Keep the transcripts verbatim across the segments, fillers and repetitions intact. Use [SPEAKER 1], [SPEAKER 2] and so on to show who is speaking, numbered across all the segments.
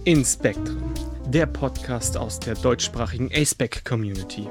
[SPEAKER 1] In Spektren, der Podcast aus der deutschsprachigen A-Spec-Community.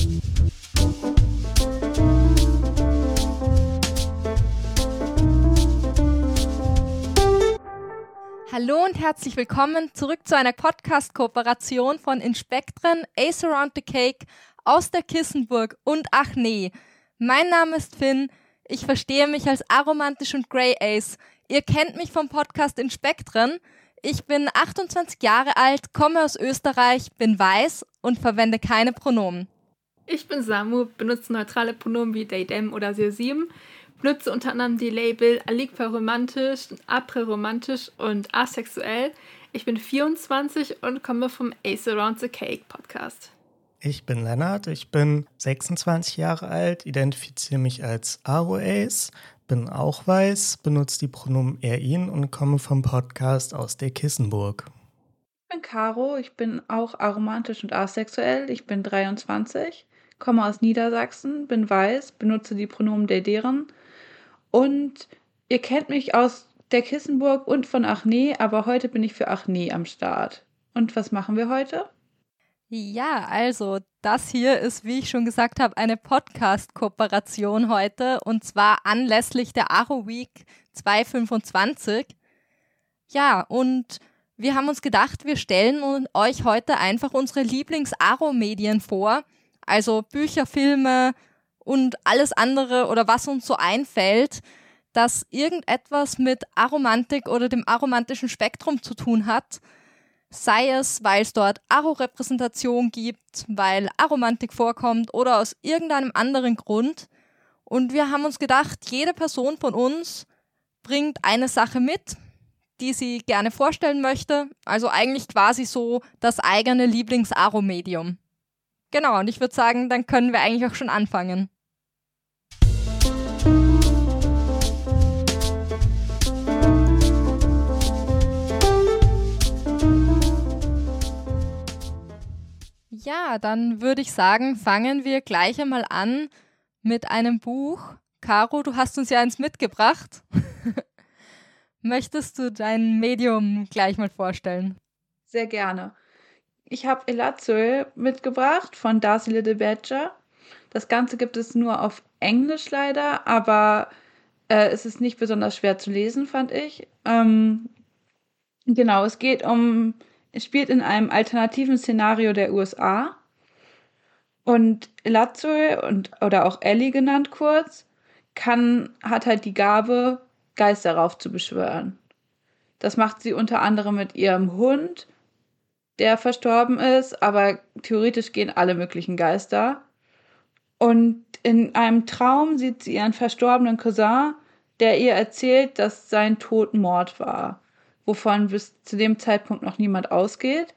[SPEAKER 2] Hallo und herzlich willkommen zurück zu einer Podcast-Kooperation von In Spektren, Ace Around the Cake aus der Kissenburg und ach nee. Mein Name ist Finn, ich verstehe mich als aromantisch und Grey Ace. Ihr kennt mich vom Podcast In Spektren. Ich bin achtundzwanzig Jahre alt, komme aus Österreich, bin weiß und verwende keine Pronomen.
[SPEAKER 3] Ich bin Samu, benutze neutrale Pronomen wie they, them oder sie, sieben. Benutze unter anderem die Label aligpa-romantisch, apräromantisch und asexuell. Ich bin vierundzwanzig und komme vom Ace Around the Cake Podcast.
[SPEAKER 4] Ich bin Lennart, ich bin sechsundzwanzig Jahre alt, identifiziere mich als Aro-Ace, bin auch weiß, benutze die Pronomen er, ihn und komme vom Podcast aus der Kissenburg.
[SPEAKER 5] Ich bin Caro, ich bin auch aromantisch und asexuell, ich bin dreiundzwanzig, komme aus Niedersachsen, bin weiß, benutze die Pronomen der, deren und ihr kennt mich aus der Kissenburg und von ach nee, aber heute bin ich für ach nee am Start. Und was machen wir heute?
[SPEAKER 2] Ja, also das hier ist, wie ich schon gesagt habe, eine Podcast-Kooperation heute und zwar anlässlich der Aro Week zweitausendfünfundzwanzig. Ja, und wir haben uns gedacht, wir stellen euch heute einfach unsere Lieblings-Aro-Medien vor, also Bücher, Filme und alles andere oder was uns so einfällt, das irgendetwas mit Aromantik oder dem aromantischen Spektrum zu tun hat. Sei es, weil es dort Aro-Repräsentation gibt, weil Aromantik vorkommt oder aus irgendeinem anderen Grund. Und wir haben uns gedacht, jede Person von uns bringt eine Sache mit, die sie gerne vorstellen möchte. Also eigentlich quasi so das eigene Lieblings-Aro-Medium. Genau, und ich würde sagen, dann können wir eigentlich auch schon anfangen. Ja, dann würde ich sagen, fangen wir gleich einmal an mit einem Buch. Caro, du hast uns ja eins mitgebracht. Möchtest du dein Medium gleich mal vorstellen?
[SPEAKER 5] Sehr gerne. Ich habe Elazığ mitgebracht von Darcy Little Badger. Das Ganze gibt es nur auf Englisch leider, aber äh, es ist nicht besonders schwer zu lesen, fand ich. Ähm, genau, es geht um... Es spielt in einem alternativen Szenario der U S A und Elazığ, und oder auch Ellie genannt kurz, kann, hat halt die Gabe, Geister raufzubeschwören. Das macht sie unter anderem mit ihrem Hund, der verstorben ist, aber theoretisch gehen alle möglichen Geister. Und in einem Traum sieht sie ihren verstorbenen Cousin, der ihr erzählt, dass sein Tod Mord war, wovon bis zu dem Zeitpunkt noch niemand ausgeht.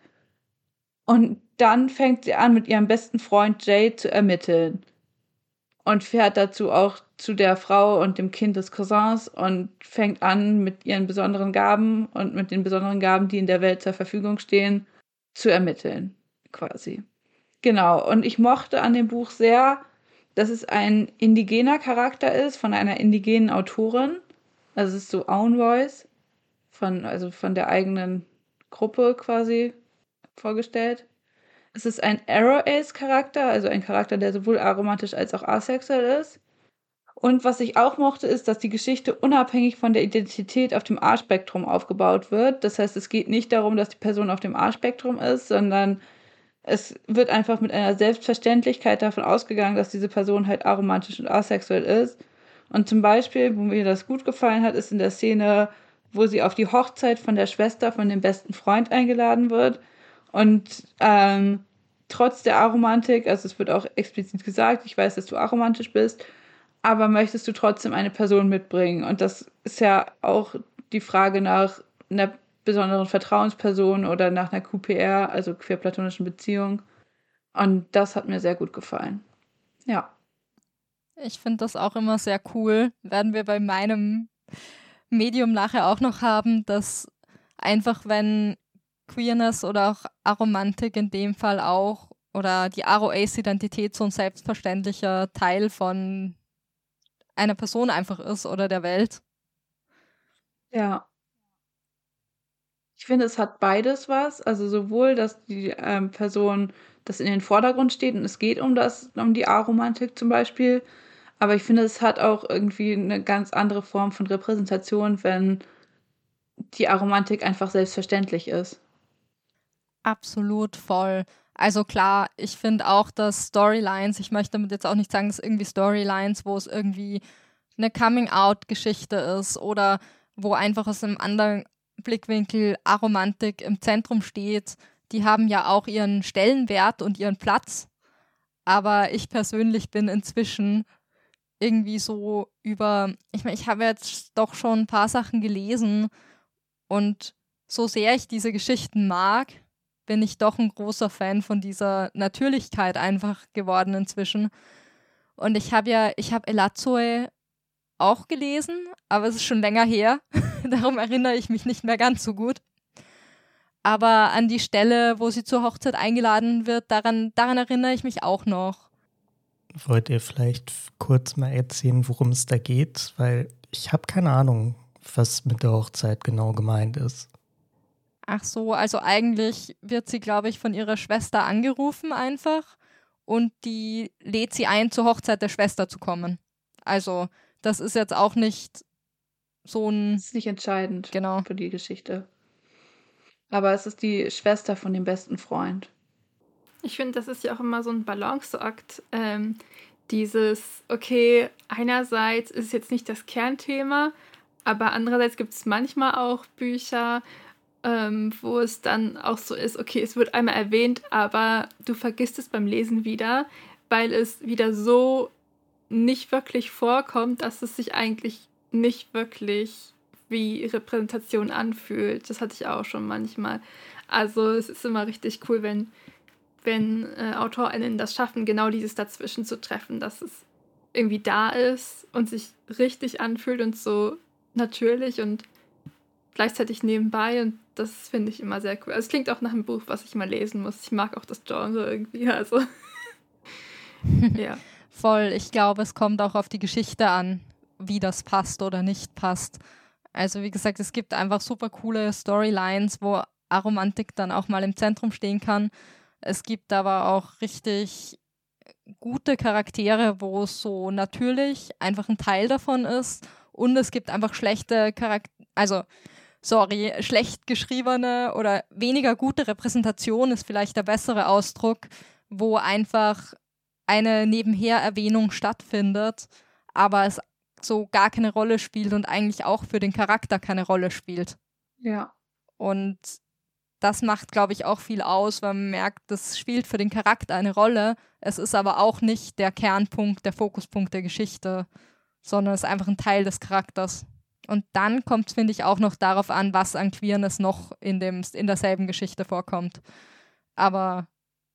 [SPEAKER 5] Und dann fängt sie an, mit ihrem besten Freund Jay zu ermitteln. Und fährt dazu auch zu der Frau und dem Kind des Cousins und fängt an, mit ihren besonderen Gaben und mit den besonderen Gaben, die in der Welt zur Verfügung stehen, zu ermitteln, quasi. Genau, und ich mochte an dem Buch sehr, dass es ein indigener Charakter ist, von einer indigenen Autorin. Also es ist so Own Voice. Von, also von der eigenen Gruppe quasi vorgestellt. Es ist ein Aro-Ace-Charakter, also ein Charakter, der sowohl aromantisch als auch asexuell ist. Und was ich auch mochte, ist, dass die Geschichte unabhängig von der Identität auf dem A-Spektrum aufgebaut wird. Das heißt, es geht nicht darum, dass die Person auf dem A-Spektrum ist, sondern es wird einfach mit einer Selbstverständlichkeit davon ausgegangen, dass diese Person halt aromantisch und asexuell ist. Und zum Beispiel, wo mir das gut gefallen hat, ist in der Szene, wo sie auf die Hochzeit von der Schwester von dem besten Freund eingeladen wird. Und ähm, trotz der Aromantik, also es wird auch explizit gesagt, ich weiß, dass du aromantisch bist, aber möchtest du trotzdem eine Person mitbringen? Und das ist ja auch die Frage nach einer besonderen Vertrauensperson oder nach einer Q P R, also queerplatonischen Beziehung. Und das hat mir sehr gut gefallen. Ja.
[SPEAKER 2] Ich finde das auch immer sehr cool. Werden wir bei meinem Medium nachher auch noch haben, dass einfach, wenn Queerness oder auch Aromantik in dem Fall auch oder die Aro-Ace-Identität so ein selbstverständlicher Teil von einer Person einfach ist oder der Welt.
[SPEAKER 5] Ja. Ich finde, es hat beides was. Also sowohl, dass die ähm, Person das in den Vordergrund steht und es geht um das, um die Aromantik zum Beispiel. Aber ich finde, es hat auch irgendwie eine ganz andere Form von Repräsentation, wenn die Aromantik einfach selbstverständlich ist.
[SPEAKER 2] Absolut voll. Also klar, ich finde auch, dass Storylines, ich möchte damit jetzt auch nicht sagen, dass irgendwie Storylines, wo es irgendwie eine Coming-out-Geschichte ist oder wo einfach aus einem anderen Blickwinkel Aromantik im Zentrum steht, die haben ja auch ihren Stellenwert und ihren Platz. Aber ich persönlich bin inzwischen irgendwie so über, ich meine, ich habe jetzt doch schon ein paar Sachen gelesen und so sehr ich diese Geschichten mag, bin ich doch ein großer Fan von dieser Natürlichkeit einfach geworden inzwischen. Und ich habe ja, ich habe Elazoe auch gelesen, aber es ist schon länger her. Darum erinnere ich mich nicht mehr ganz so gut. Aber an die Stelle, wo sie zur Hochzeit eingeladen wird, daran, daran erinnere ich mich auch noch.
[SPEAKER 4] Wollt ihr vielleicht kurz mal erzählen, worum es da geht? Weil ich habe keine Ahnung, was mit der Hochzeit genau gemeint ist.
[SPEAKER 2] Ach so, also eigentlich wird sie, glaube ich, von ihrer Schwester angerufen einfach und die lädt sie ein, zur Hochzeit der Schwester zu kommen. Also das ist jetzt auch nicht so ein...
[SPEAKER 5] Das ist nicht entscheidend
[SPEAKER 2] Genau.
[SPEAKER 5] für die Geschichte. Aber es ist die Schwester von dem besten Freund.
[SPEAKER 3] Ich finde, das ist ja auch immer so ein Balanceakt. Ähm, dieses, okay, einerseits ist es jetzt nicht das Kernthema, aber andererseits gibt es manchmal auch Bücher, ähm, wo es dann auch so ist, okay, es wird einmal erwähnt, aber du vergisst es beim Lesen wieder, weil es wieder so nicht wirklich vorkommt, dass es sich eigentlich nicht wirklich wie Repräsentation anfühlt. Das hatte ich auch schon manchmal. Also es ist immer richtig cool, wenn, wenn äh, AutorInnen das schaffen, genau dieses dazwischen zu treffen, dass es irgendwie da ist und sich richtig anfühlt und so natürlich und gleichzeitig nebenbei, und das finde ich immer sehr cool. Also es klingt auch nach einem Buch, was ich mal lesen muss. Ich mag auch das Genre irgendwie, also ja.
[SPEAKER 2] Voll, ich glaube, es kommt auch auf die Geschichte an, wie das passt oder nicht passt. Also wie gesagt, es gibt einfach super coole Storylines, wo Aromantik dann auch mal im Zentrum stehen kann. Es gibt aber auch richtig gute Charaktere, wo es so natürlich einfach ein Teil davon ist. Und es gibt einfach schlechte Charaktere, also sorry, schlecht geschriebene oder weniger gute Repräsentation ist vielleicht der bessere Ausdruck, wo einfach eine Nebenher-Erwähnung stattfindet, aber es so gar keine Rolle spielt und eigentlich auch für den Charakter keine Rolle spielt.
[SPEAKER 5] Ja.
[SPEAKER 2] Und das macht, glaube ich, auch viel aus, weil man merkt, das spielt für den Charakter eine Rolle. Es ist aber auch nicht der Kernpunkt, der Fokuspunkt der Geschichte, sondern es ist einfach ein Teil des Charakters. Und dann kommt es, finde ich, auch noch darauf an, was an Queerness noch in, dem, in derselben Geschichte vorkommt. Aber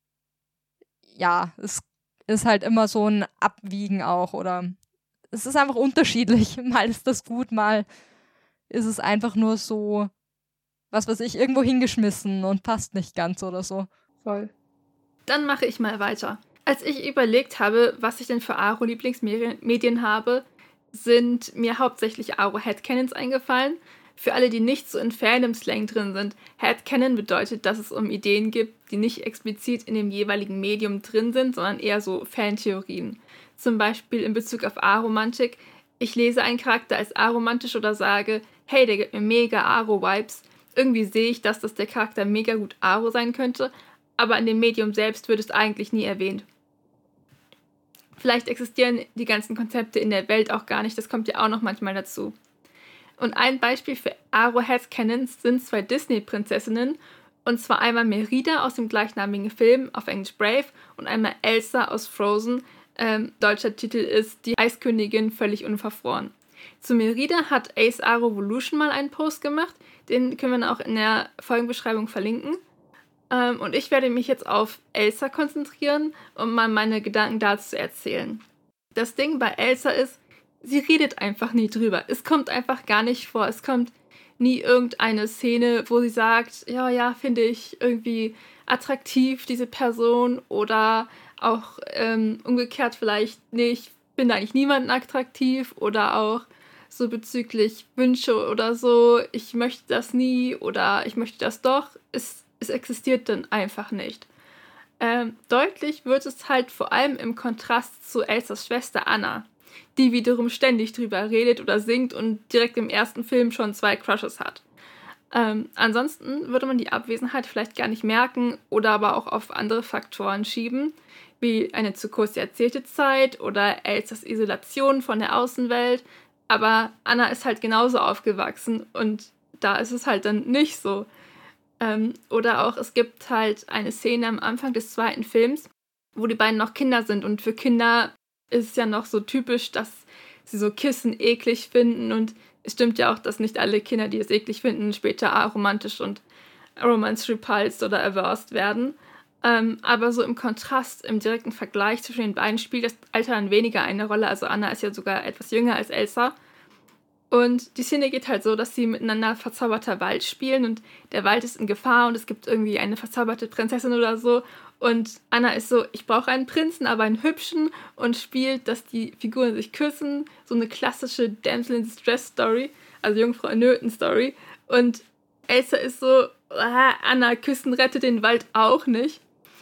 [SPEAKER 2] ja, es ist halt immer so ein Abwiegen auch, oder es ist einfach unterschiedlich. Mal ist das gut, mal ist es einfach nur so, was weiß ich, irgendwo hingeschmissen und passt nicht ganz oder so.
[SPEAKER 5] Voll.
[SPEAKER 3] Dann mache ich mal weiter. Als ich überlegt habe, was ich denn für Aro-Lieblingsmedien habe, sind mir hauptsächlich Aro-Headcanons eingefallen. Für alle, die nicht so in Fandom-Slang drin sind, Headcanon bedeutet, dass es um Ideen gibt, die nicht explizit in dem jeweiligen Medium drin sind, sondern eher so Fantheorien. Zum Beispiel in Bezug auf Aromantik. Ich lese einen Charakter als aromantisch oder sage, hey, der gibt mir mega Aro-Vibes. Irgendwie sehe ich, dass das der Charakter mega gut Aro sein könnte, aber in dem Medium selbst wird es eigentlich nie erwähnt. Vielleicht existieren die ganzen Konzepte in der Welt auch gar nicht, das kommt ja auch noch manchmal dazu. Und ein Beispiel für Aro-Headcanons sind zwei Disney-Prinzessinnen, und zwar einmal Merida aus dem gleichnamigen Film, auf Englisch Brave, und einmal Elsa aus Frozen. Ähm, deutscher Titel ist Die Eiskönigin völlig unverfroren. Zu Merida hat Ace Arovolution mal einen Post gemacht, den können wir dann auch in der Folgenbeschreibung verlinken. Ähm, und ich werde mich jetzt auf Elsa konzentrieren, um mal meine Gedanken dazu zu erzählen. Das Ding bei Elsa ist, sie redet einfach nie drüber. Es kommt einfach gar nicht vor. Es kommt nie irgendeine Szene, wo sie sagt, ja, ja, finde ich irgendwie attraktiv, diese Person, oder auch ähm, umgekehrt vielleicht nicht, finde eigentlich niemanden attraktiv, oder auch so bezüglich Wünsche oder so, ich möchte das nie oder ich möchte das doch, es, es existiert dann einfach nicht. Ähm, deutlich wird es halt vor allem im Kontrast zu Elsas Schwester Anna, die wiederum ständig drüber redet oder singt und direkt im ersten Film schon zwei Crushes hat. Ähm, ansonsten würde man die Abwesenheit vielleicht gar nicht merken oder aber auch auf andere Faktoren schieben, wie eine zu kurz erzählte Zeit oder Elsas Isolation von der Außenwelt, aber Anna ist halt genauso aufgewachsen und da ist es halt dann nicht so. Ähm, oder auch, es gibt halt eine Szene am Anfang des zweiten Films, wo die beiden noch Kinder sind und für Kinder ist es ja noch so typisch, dass sie so Kissen eklig finden und es stimmt ja auch, dass nicht alle Kinder, die es eklig finden, später aromantisch und romance repulsed oder averse werden. Ähm, aber so im Kontrast, im direkten Vergleich zwischen den beiden spielt das Alter dann weniger eine Rolle. Also Anna ist ja sogar etwas jünger als Elsa. Und die Szene geht halt so, dass sie miteinander verzauberter Wald spielen und der Wald ist in Gefahr und es gibt irgendwie eine verzauberte Prinzessin oder so. Und Anna ist so, ich brauche einen Prinzen, aber einen hübschen und spielt, dass die Figuren sich küssen. So eine klassische Damsel in Distress Story, also Jungfrau in Nöten Story. Und Elsa ist so, ah, Anna, küssen rettet den Wald auch nicht.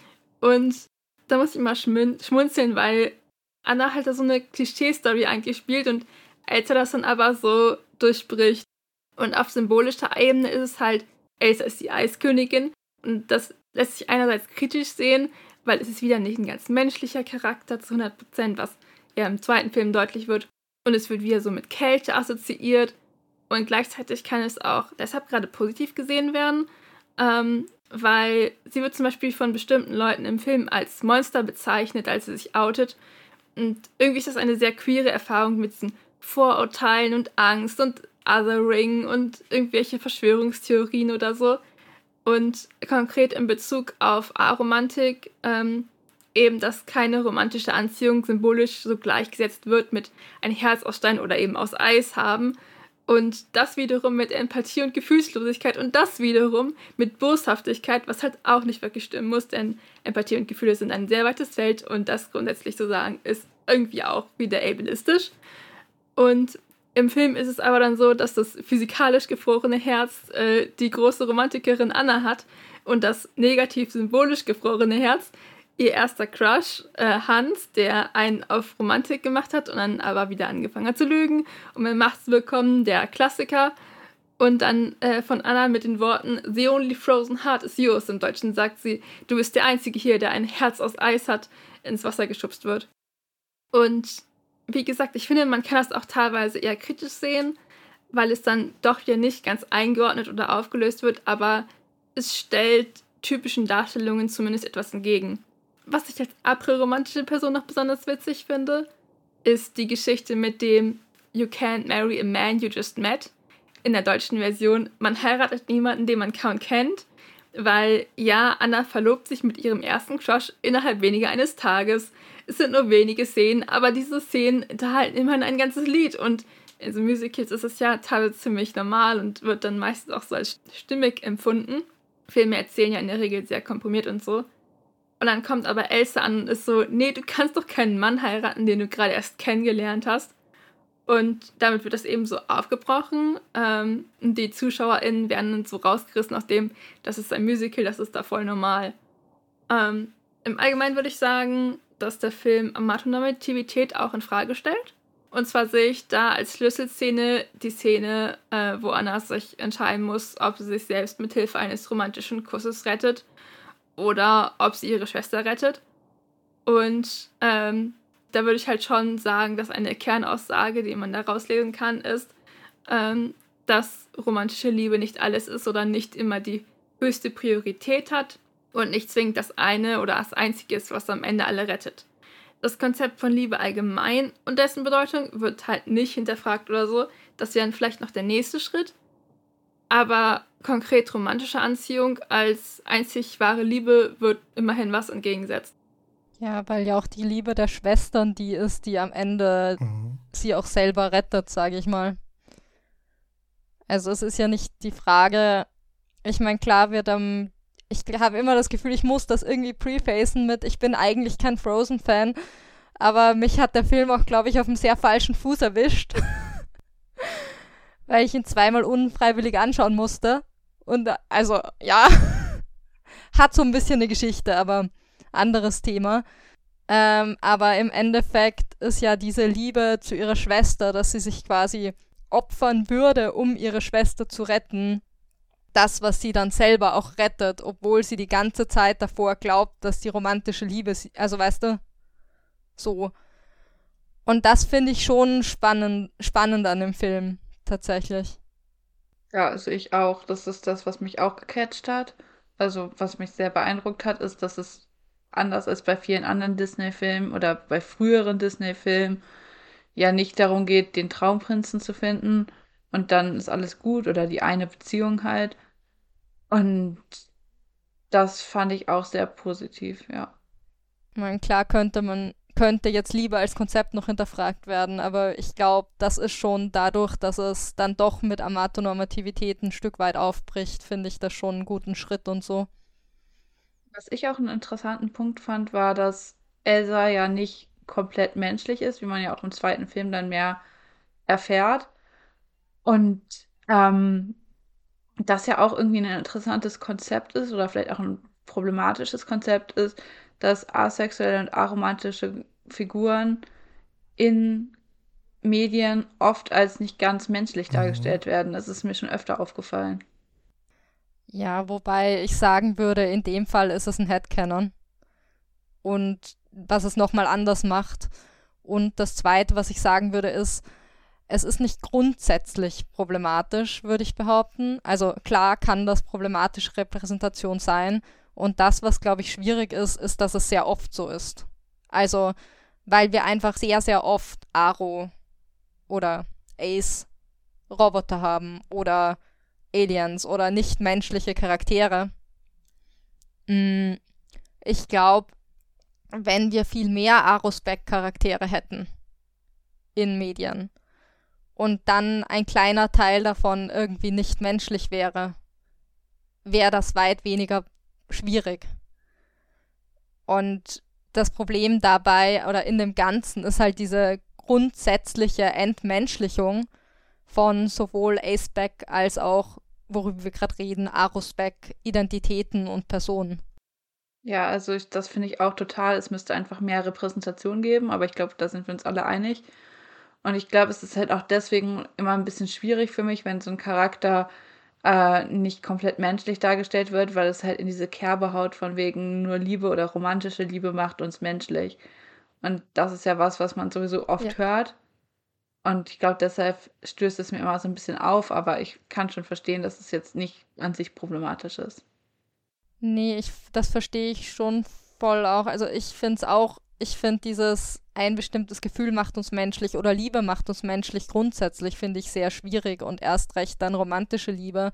[SPEAKER 3] Und da muss ich mal schmun- schmunzeln, weil Anna halt da so eine Klischee-Story eigentlich spielt und Elsa das dann aber so durchbricht. Und auf symbolischer Ebene ist es halt, Elsa ist die Eiskönigin und das lässt sich einerseits kritisch sehen, weil es ist wieder nicht ein ganz menschlicher Charakter zu hundert Prozent, was ja im zweiten Film deutlich wird. Und es wird wieder so mit Kälte assoziiert und gleichzeitig kann es auch deshalb gerade positiv gesehen werden, ähm, weil sie wird zum Beispiel von bestimmten Leuten im Film als Monster bezeichnet, als sie sich outet. Und irgendwie ist das eine sehr queere Erfahrung mit diesen Vorurteilen und Angst und Othering und irgendwelche Verschwörungstheorien oder so. Und konkret in Bezug auf Aromantik, ähm, eben, dass keine romantische Anziehung symbolisch so gleichgesetzt wird mit ein Herz aus Stein oder eben aus Eis haben. Und das wiederum mit Empathie und Gefühlslosigkeit und das wiederum mit Boshaftigkeit, was halt auch nicht wirklich stimmen muss, denn Empathie und Gefühle sind ein sehr weites Feld und das grundsätzlich zu sagen ist irgendwie auch wieder ableistisch. Und im Film ist es aber dann so, dass das physikalisch gefrorene Herz äh, die große Romantikerin Anna hat und das negativ symbolisch gefrorene Herz ihr erster Crush, äh, Hans, der einen auf Romantik gemacht hat und dann aber wieder angefangen hat zu lügen, um in Macht zu bekommen, der Klassiker. Und dann äh, von Anna mit den Worten "The only frozen heart is yours", im Deutschen sagt sie, du bist der Einzige hier, der ein Herz aus Eis hat, ins Wasser geschubst wird. Und wie gesagt, ich finde, man kann das auch teilweise eher kritisch sehen, weil es dann doch wieder nicht ganz eingeordnet oder aufgelöst wird, aber es stellt typischen Darstellungen zumindest etwas entgegen. Was ich als april-romantische Person noch besonders witzig finde, ist die Geschichte mit dem "You can't marry a man you just met". In der deutschen Version, man heiratet niemanden, den man kaum kennt, weil ja, Anna verlobt sich mit ihrem ersten Crush innerhalb weniger eines Tages. Es sind nur wenige Szenen, aber diese Szenen enthalten immerhin ein ganzes Lied und in so Musicals ist es ja teilweise ziemlich normal und wird dann meistens auch so als stimmig empfunden. Filme erzählen ja in der Regel sehr komprimiert und so. Und dann kommt aber Elsa an und ist so, nee, du kannst doch keinen Mann heiraten, den du gerade erst kennengelernt hast. Und damit wird das eben so aufgebrochen. Ähm, die ZuschauerInnen werden dann so rausgerissen aus dem, das ist ein Musical, das ist da voll normal. Ähm, Im Allgemeinen würde ich sagen, dass der Film Amatonormativität auch in Frage stellt. Und zwar sehe ich da als Schlüsselszene die Szene, äh, wo Anna sich entscheiden muss, ob sie sich selbst mit Hilfe eines romantischen Kusses rettet oder ob sie ihre Schwester rettet. Und ähm, da würde ich halt schon sagen, dass eine Kernaussage, die man da rauslesen kann, ist, ähm, dass romantische Liebe nicht alles ist oder nicht immer die höchste Priorität hat und nicht zwingend das eine oder das Einzige ist, was am Ende alle rettet. Das Konzept von Liebe allgemein und dessen Bedeutung wird halt nicht hinterfragt oder so. Das wäre dann vielleicht noch der nächste Schritt. Aber konkret romantische Anziehung als einzig wahre Liebe wird immerhin was entgegengesetzt.
[SPEAKER 2] Ja, weil ja auch die Liebe der Schwestern die ist, die am Ende mhm. sie auch selber rettet, sage ich mal. Also es ist ja nicht die Frage, ich meine, klar wird am, ich habe immer das Gefühl, ich muss das irgendwie prefacen mit, ich bin eigentlich kein Frozen-Fan, aber mich hat der Film auch, glaube ich, auf einem sehr falschen Fuß erwischt. weil ich ihn zweimal unfreiwillig anschauen musste. Und äh, also, ja, hat so ein bisschen eine Geschichte, aber anderes Thema. Ähm, aber im Endeffekt ist ja diese Liebe zu ihrer Schwester, dass sie sich quasi opfern würde, um ihre Schwester zu retten, das, was sie dann selber auch rettet, obwohl sie die ganze Zeit davor glaubt, dass die romantische Liebe, sie, also weißt du, so. Und das finde ich schon spannend, spannend an dem Film, tatsächlich.
[SPEAKER 5] Ja, also ich auch. Das ist das, was mich auch gecatcht hat. Also was mich sehr beeindruckt hat, ist, dass es anders als bei vielen anderen Disney-Filmen oder bei früheren Disney-Filmen ja nicht darum geht, den Traumprinzen zu finden und dann ist alles gut oder die eine Beziehung halt. Und das fand ich auch sehr positiv, ja.
[SPEAKER 2] Ich meine, klar könnte man, könnte jetzt Liebe als Konzept noch hinterfragt werden, aber ich glaube, das ist schon dadurch, dass es dann doch mit Amatonormativität ein Stück weit aufbricht, finde ich das schon einen guten Schritt und so.
[SPEAKER 5] Was ich auch einen interessanten Punkt fand, war, dass Elsa ja nicht komplett menschlich ist, wie man ja auch im zweiten Film dann mehr erfährt. Und ähm, das ja auch irgendwie ein interessantes Konzept ist oder vielleicht auch ein problematisches Konzept ist, dass asexuelle und aromantische Figuren in Medien oft als nicht ganz menschlich
[SPEAKER 4] Mhm.
[SPEAKER 5] dargestellt werden. Das ist mir schon öfter aufgefallen.
[SPEAKER 2] Ja, wobei ich sagen würde, in dem Fall ist es ein Headcanon. Und was es nochmal anders macht. Und das Zweite, was ich sagen würde, ist, es ist nicht grundsätzlich problematisch, würde ich behaupten. Also klar kann das problematische Repräsentation sein. Und das, was, glaube ich, schwierig ist, ist, dass es sehr oft so ist. Also, weil wir einfach sehr, sehr oft Aro oder Ace Roboter haben oder Aliens oder nichtmenschliche Charaktere. Mm, Ich glaube, wenn wir viel mehr Aro-Spec-Charaktere hätten in Medien und dann ein kleiner Teil davon irgendwie nicht menschlich wäre, wäre das weit weniger schwierig. Und das Problem dabei oder in dem Ganzen ist halt diese grundsätzliche Entmenschlichung von sowohl A-Spec als auch, worüber wir gerade reden, Aro-Spec, Identitäten und Personen.
[SPEAKER 5] Ja, also ich, das finde ich auch total. Es müsste einfach mehr Repräsentation geben, aber ich glaube, da sind wir uns alle einig. Und ich glaube, es ist halt auch deswegen immer ein bisschen schwierig für mich, wenn so ein Charakter äh, nicht komplett menschlich dargestellt wird, weil es halt in diese Kerbe haut von wegen nur Liebe oder romantische Liebe macht uns menschlich. Und das ist ja was, was man sowieso oft
[SPEAKER 2] Ja.
[SPEAKER 5] hört. Und ich glaube, deshalb stößt es mir immer so ein bisschen auf, aber ich kann schon verstehen, dass es jetzt nicht an sich problematisch ist.
[SPEAKER 2] Nee, ich, das verstehe ich schon voll auch. Also ich finde es auch, ich finde dieses ein bestimmtes Gefühl macht uns menschlich oder Liebe macht uns menschlich grundsätzlich, finde ich sehr schwierig und erst recht dann romantische Liebe,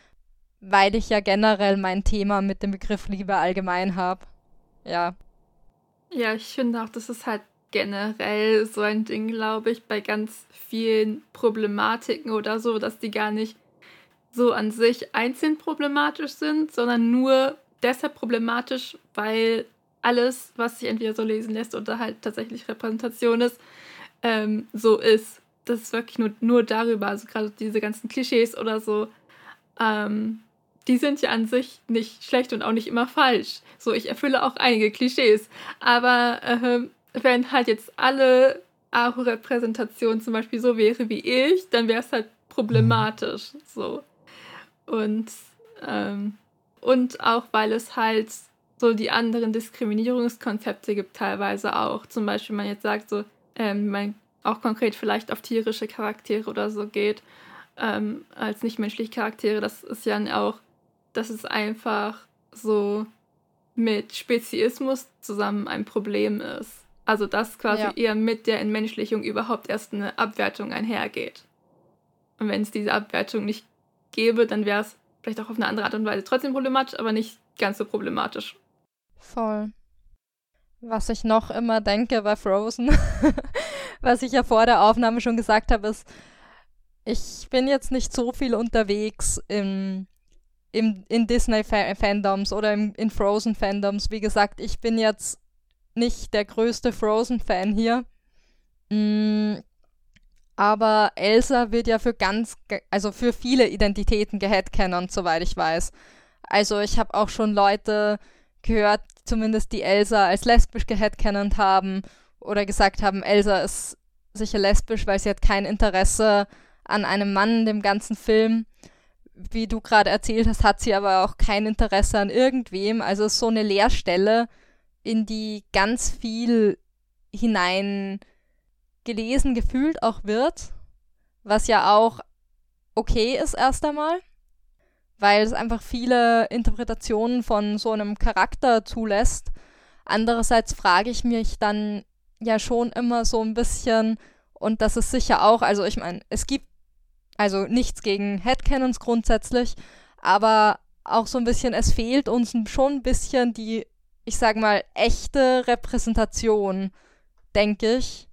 [SPEAKER 2] weil ich ja generell mein Thema mit dem Begriff Liebe allgemein habe. Ja.
[SPEAKER 3] Ja, ich finde auch, das ist halt generell so ein Ding, glaube ich, bei ganz vielen Problematiken oder so, dass die gar nicht so an sich einzeln problematisch sind, sondern nur deshalb problematisch, weil alles, was sich entweder so lesen lässt oder halt tatsächlich Repräsentation ist, ähm, so ist. Das ist wirklich nur, nur darüber, also gerade diese ganzen Klischees oder so, ähm, die sind ja an sich nicht schlecht und auch nicht immer falsch. So, ich erfülle auch einige Klischees, aber ähm, wenn halt jetzt alle Aro-Repräsentation zum Beispiel so wäre wie ich, dann wäre es halt problematisch, so. Und, ähm, und auch, weil es halt so die anderen Diskriminierungskonzepte gibt teilweise auch. Zum Beispiel, man jetzt sagt so, ähm, man auch konkret vielleicht auf tierische Charaktere oder so geht, ähm, als nichtmenschliche Charaktere. Das ist ja auch, dass es einfach so mit Speziismus zusammen ein Problem ist. Also dass quasi
[SPEAKER 2] Ja.
[SPEAKER 3] eher mit der Entmenschlichung überhaupt erst eine Abwertung einhergeht. Und wenn es diese Abwertung nicht gäbe, dann wäre es vielleicht auch auf eine andere Art und Weise trotzdem problematisch, aber nicht ganz so problematisch.
[SPEAKER 2] Voll. Was ich noch immer denke bei Frozen, was ich ja vor der Aufnahme schon gesagt habe, ist, ich bin jetzt nicht so viel unterwegs im, im, in Disney-Fandoms oder im, in Frozen-Fandoms. Wie gesagt, ich bin jetzt nicht der größte Frozen-Fan hier. Mm, Aber Elsa wird ja für ganz, also für viele Identitäten geheadcanont, soweit ich weiß. Also ich habe auch schon Leute gehört, zumindest die Elsa als lesbisch geheadcanont haben oder gesagt haben, Elsa ist sicher lesbisch, weil sie hat kein Interesse an einem Mann in dem ganzen Film. Wie du gerade erzählt hast, hat sie aber auch kein Interesse an irgendwem. Also so eine Leerstelle, in die ganz viel hinein gelesen, gefühlt auch wird, was ja auch okay ist erst einmal, weil es einfach viele Interpretationen von so einem Charakter zulässt. Andererseits frage ich mich dann ja schon immer so ein bisschen, und das ist sicher auch, also ich meine, es gibt also nichts gegen Headcanons grundsätzlich, aber auch so ein bisschen, es fehlt uns schon ein bisschen die, ich sag mal, echte Repräsentation, denke ich.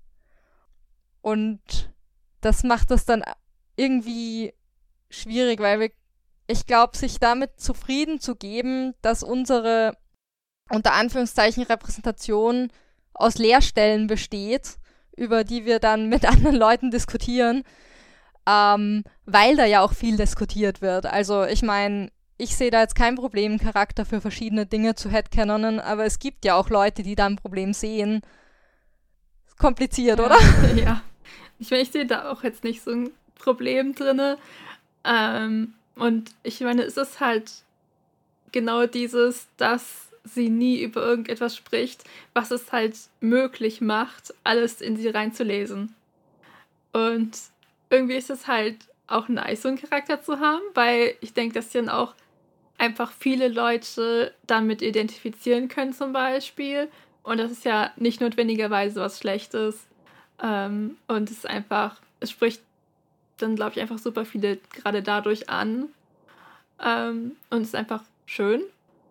[SPEAKER 2] Und das macht das dann irgendwie schwierig, weil wir, ich glaube, sich damit zufrieden zu geben, dass unsere unter Anführungszeichen Repräsentation aus Leerstellen besteht, über die wir dann mit anderen Leuten diskutieren, ähm, weil da ja auch viel diskutiert wird. Also ich meine, ich sehe da jetzt kein Problem, einen Charakter für verschiedene Dinge zu headcanonen, aber es gibt ja auch Leute, die da ein Problem sehen. Kompliziert,
[SPEAKER 3] ja,
[SPEAKER 2] oder?
[SPEAKER 3] Ja. Ich meine, ich sehe da auch jetzt nicht so ein Problem drin. Ähm, und ich meine, es ist halt genau dieses, dass sie nie über irgendetwas spricht, was es halt möglich macht, alles in sie reinzulesen. Und irgendwie ist es halt auch nice, so einen Charakter zu haben, weil ich denke, dass dann auch einfach viele Leute damit identifizieren können zum Beispiel. Und das ist ja nicht notwendigerweise was Schlechtes. Ähm, und es ist einfach, es spricht dann, glaube ich, einfach super viele gerade dadurch an. Ähm, und es ist einfach schön.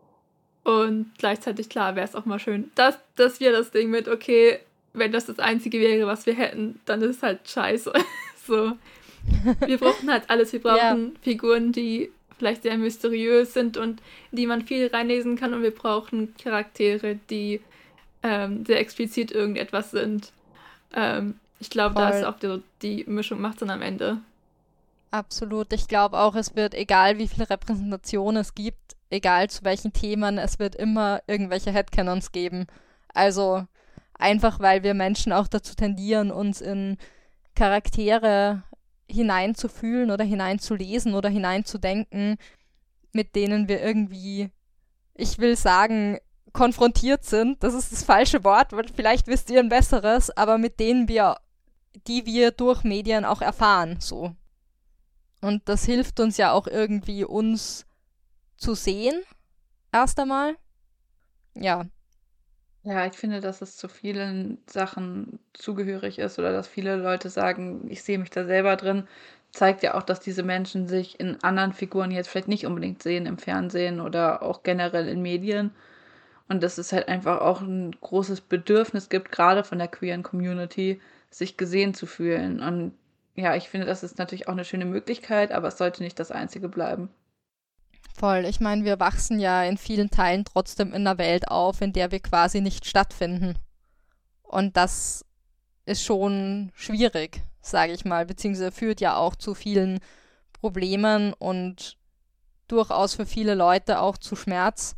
[SPEAKER 3] Und gleichzeitig, klar, wäre es auch mal schön, dass, dass wir das Ding mit, okay, wenn das das Einzige wäre, was wir hätten, dann ist es halt scheiße. So. Wir brauchen halt alles. Wir brauchen ja. Figuren, die vielleicht sehr mysteriös sind und in die man viel reinlesen kann. Und wir brauchen Charaktere, die ähm, sehr explizit irgendetwas sind. Ähm, ich glaube, da ist auch die, die Mischung macht dann am Ende.
[SPEAKER 2] Absolut. Ich glaube auch, es wird, egal wie viel Repräsentation es gibt, egal zu welchen Themen, es wird immer irgendwelche Headcanons geben. Also einfach, weil wir Menschen auch dazu tendieren, uns in Charaktere hineinzufühlen oder hineinzulesen oder hineinzudenken, mit denen wir irgendwie, ich will sagen, konfrontiert sind. Das ist das falsche Wort, weil vielleicht wisst ihr ein besseres, aber mit denen wir, die wir durch Medien auch erfahren, so. Und das hilft uns ja auch irgendwie, uns zu sehen, erst einmal. Ja.
[SPEAKER 5] Ja, ich finde, dass es zu vielen Sachen zugehörig ist oder dass viele Leute sagen, ich sehe mich da selber drin, zeigt ja auch, dass diese Menschen sich in anderen Figuren jetzt vielleicht nicht unbedingt sehen im Fernsehen oder auch generell in Medien. Und dass es halt einfach auch ein großes Bedürfnis gibt, gerade von der queeren Community, sich gesehen zu fühlen. Und ja, ich finde, das ist natürlich auch eine schöne Möglichkeit, aber es sollte nicht das Einzige bleiben.
[SPEAKER 2] Voll. Ich meine, wir wachsen ja in vielen Teilen trotzdem in einer Welt auf, in der wir quasi nicht stattfinden. Und das ist schon schwierig, sage ich mal, beziehungsweise führt ja auch zu vielen Problemen und durchaus für viele Leute auch zu Schmerz.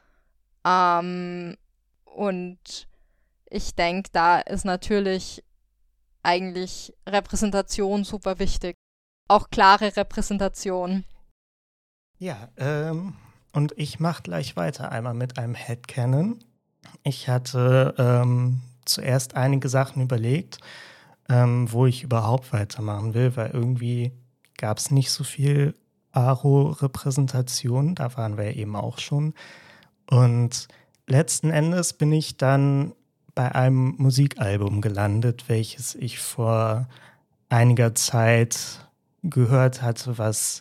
[SPEAKER 2] Ähm, und ich denke, da ist natürlich eigentlich Repräsentation super wichtig. Auch klare Repräsentation.
[SPEAKER 4] Ja, ähm, und ich mache gleich weiter einmal mit einem Headcanon. Ich hatte ähm, zuerst einige Sachen überlegt, ähm, wo ich überhaupt weitermachen will, weil irgendwie gab es nicht so viel Aro-Repräsentation, da waren wir eben auch schon. Und letzten Endes bin ich dann bei einem Musikalbum gelandet, welches ich vor einiger Zeit gehört hatte, was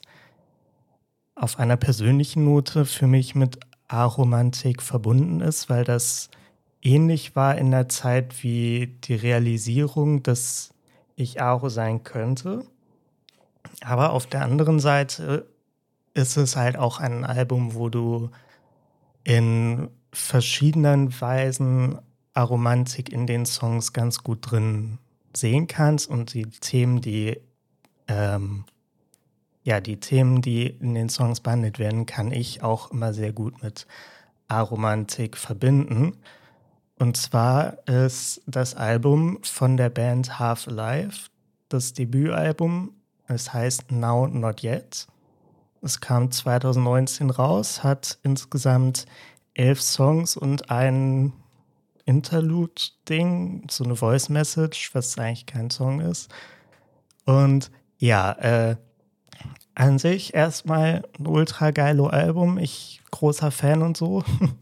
[SPEAKER 4] auf einer persönlichen Note für mich mit Aromantik verbunden ist, weil das ähnlich war in der Zeit wie die Realisierung, dass ich Aro sein könnte. Aber auf der anderen Seite ist es halt auch ein Album, wo du in verschiedenen Weisen Aromantik in den Songs ganz gut drin sehen kannst und die Themen, die ähm, ja, die Themen, die in den Songs behandelt werden, kann ich auch immer sehr gut mit Aromantik verbinden. Und zwar ist das Album von der Band Half Alive, das Debütalbum. Es heißt Now Not Yet. Es kam zwanzig neunzehn raus, hat insgesamt elf Songs und ein Interlude-Ding, so eine Voice-Message, was eigentlich kein Song ist. Und ja, äh, an sich erstmal ein ultra geiles Album. Ich großer Fan und so.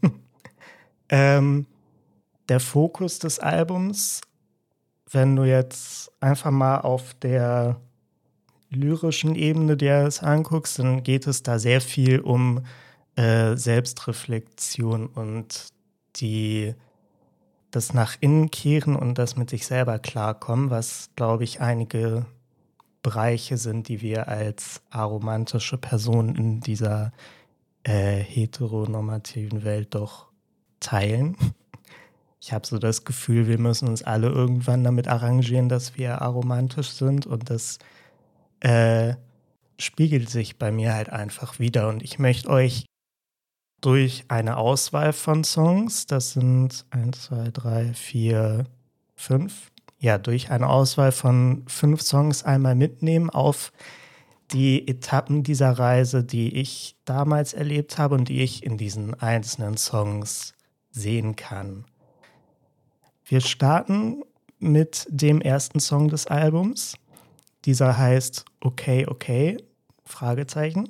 [SPEAKER 4] ähm, der Fokus des Albums, wenn du jetzt einfach mal auf der lyrischen Ebene dir das anguckst, dann geht es da sehr viel um äh, Selbstreflexion und die das nach innen kehren und das mit sich selber klarkommen, was, glaube ich, einige Bereiche sind, die wir als aromantische Personen in dieser äh, heteronormativen Welt doch teilen. Ich habe so das Gefühl, wir müssen uns alle irgendwann damit arrangieren, dass wir aromantisch sind und das äh, spiegelt sich bei mir halt einfach wieder. Und ich möchte euch durch eine Auswahl von Songs, das sind eins, zwei, drei, vier, fünf, ja, durch eine Auswahl von fünf Songs einmal mitnehmen auf die Etappen dieser Reise, die ich damals erlebt habe und die ich in diesen einzelnen Songs sehen kann. Wir starten mit dem ersten Song des Albums. Dieser heißt Okay, okay, Fragezeichen.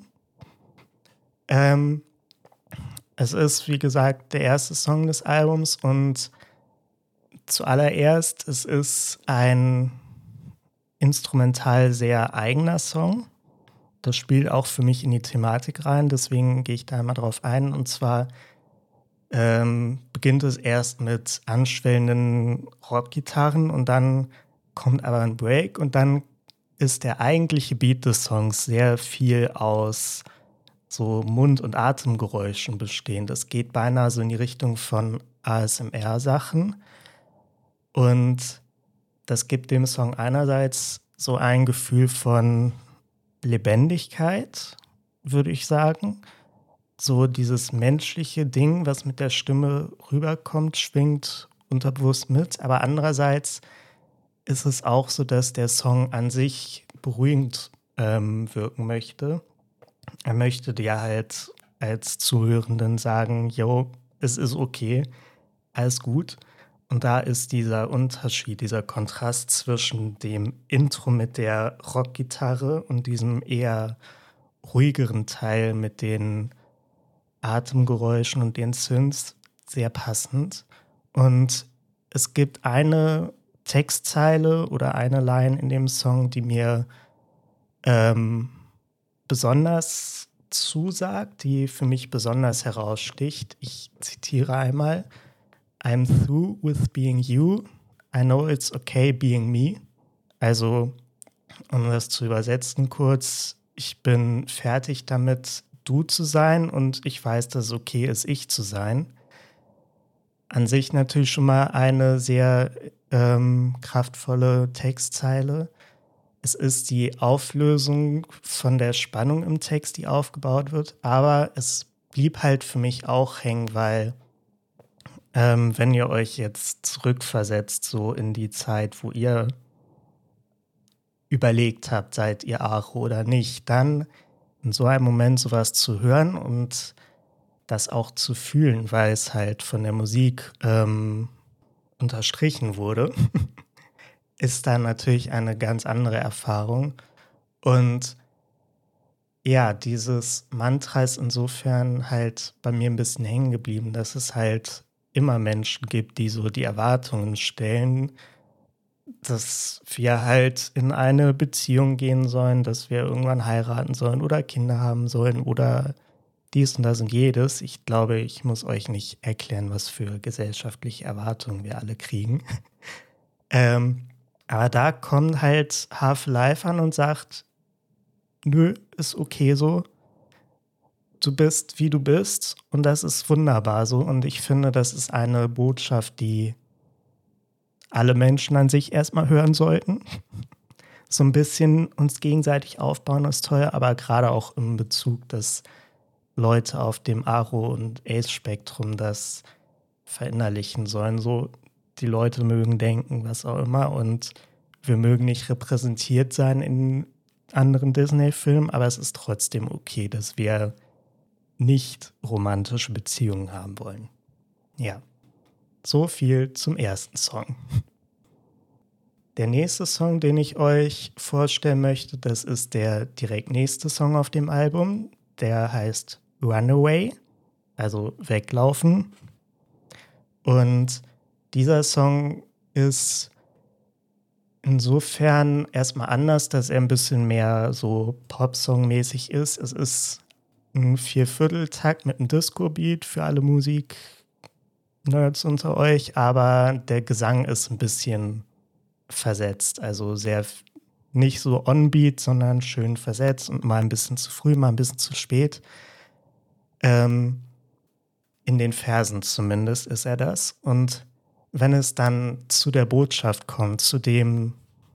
[SPEAKER 4] Ähm, es ist, wie gesagt, der erste Song des Albums und zuallererst, es ist ein instrumental sehr eigener Song. Das spielt auch für mich in die Thematik rein, deswegen gehe ich da mal drauf ein. Und zwar ähm, beginnt es erst mit anschwellenden Rockgitarren und dann kommt aber ein Break und dann ist der eigentliche Beat des Songs sehr viel aus so Mund- und Atemgeräuschen bestehend. Das geht beinahe so in die Richtung von A S M R-Sachen. Und das gibt dem Song einerseits so ein Gefühl von Lebendigkeit, würde ich sagen. So dieses menschliche Ding, was mit der Stimme rüberkommt, schwingt unterbewusst mit. Aber andererseits ist es auch so, dass der Song an sich beruhigend ähm, wirken möchte. Er möchte dir halt als Zuhörenden sagen, yo, es ist okay, alles gut. Und da ist dieser Unterschied, dieser Kontrast zwischen dem Intro mit der Rockgitarre und diesem eher ruhigeren Teil mit den Atemgeräuschen und den Synths sehr passend. Und es gibt eine Textzeile oder eine Line in dem Song, die mir ähm, besonders zusagt, die für mich besonders heraussticht. Ich zitiere einmal: I'm through with being you. I know it's okay being me. Also, um das zu übersetzen kurz, ich bin fertig damit, du zu sein und ich weiß, dass es okay ist, ich zu sein. An sich natürlich schon mal eine sehr ähm, kraftvolle Textzeile. Es ist die Auflösung von der Spannung im Text, die aufgebaut wird, aber es blieb halt für mich auch hängen, weil Ähm, wenn ihr euch jetzt zurückversetzt, so in die Zeit, wo ihr überlegt habt, seid ihr Aro oder nicht, dann in so einem Moment sowas zu hören und das auch zu fühlen, weil es halt von der Musik ähm, unterstrichen wurde, ist dann natürlich eine ganz andere Erfahrung. Und ja, dieses Mantra ist insofern halt bei mir ein bisschen hängen geblieben, dass es halt immer Menschen gibt, die so die Erwartungen stellen, dass wir halt in eine Beziehung gehen sollen, dass wir irgendwann heiraten sollen oder Kinder haben sollen oder dies und das und jedes. Ich glaube, ich muss euch nicht erklären, was für gesellschaftliche Erwartungen wir alle kriegen. ähm, aber da kommt halt Half Alive an und sagt, nö, ist okay so. Du bist, wie du bist und das ist wunderbar so und ich finde, das ist eine Botschaft, die alle Menschen an sich erstmal hören sollten. So ein bisschen uns gegenseitig aufbauen ist toll, aber gerade auch im Bezug, dass Leute auf dem Aro- und Ace-Spektrum das verinnerlichen sollen. So, die Leute mögen denken, was auch immer, und wir mögen nicht repräsentiert sein in anderen Disney-Filmen, aber es ist trotzdem okay, dass wir nicht romantische Beziehungen haben wollen. Ja, so viel zum ersten Song. Der nächste Song, den ich euch vorstellen möchte, das ist der direkt nächste Song auf dem Album. Der heißt Runaway, also Weglaufen. Und dieser Song ist insofern erstmal anders, dass er ein bisschen mehr so Pop-Song-mäßig ist. Es ist ein Viervierteltakt mit einem Disco-Beat für alle Musik-Nerds unter euch, aber der Gesang ist ein bisschen versetzt, also sehr nicht so on-beat, sondern schön versetzt und mal ein bisschen zu früh, mal ein bisschen zu spät. Ähm, in den Versen zumindest ist er das. Und wenn es dann zu der Botschaft kommt, zu dem,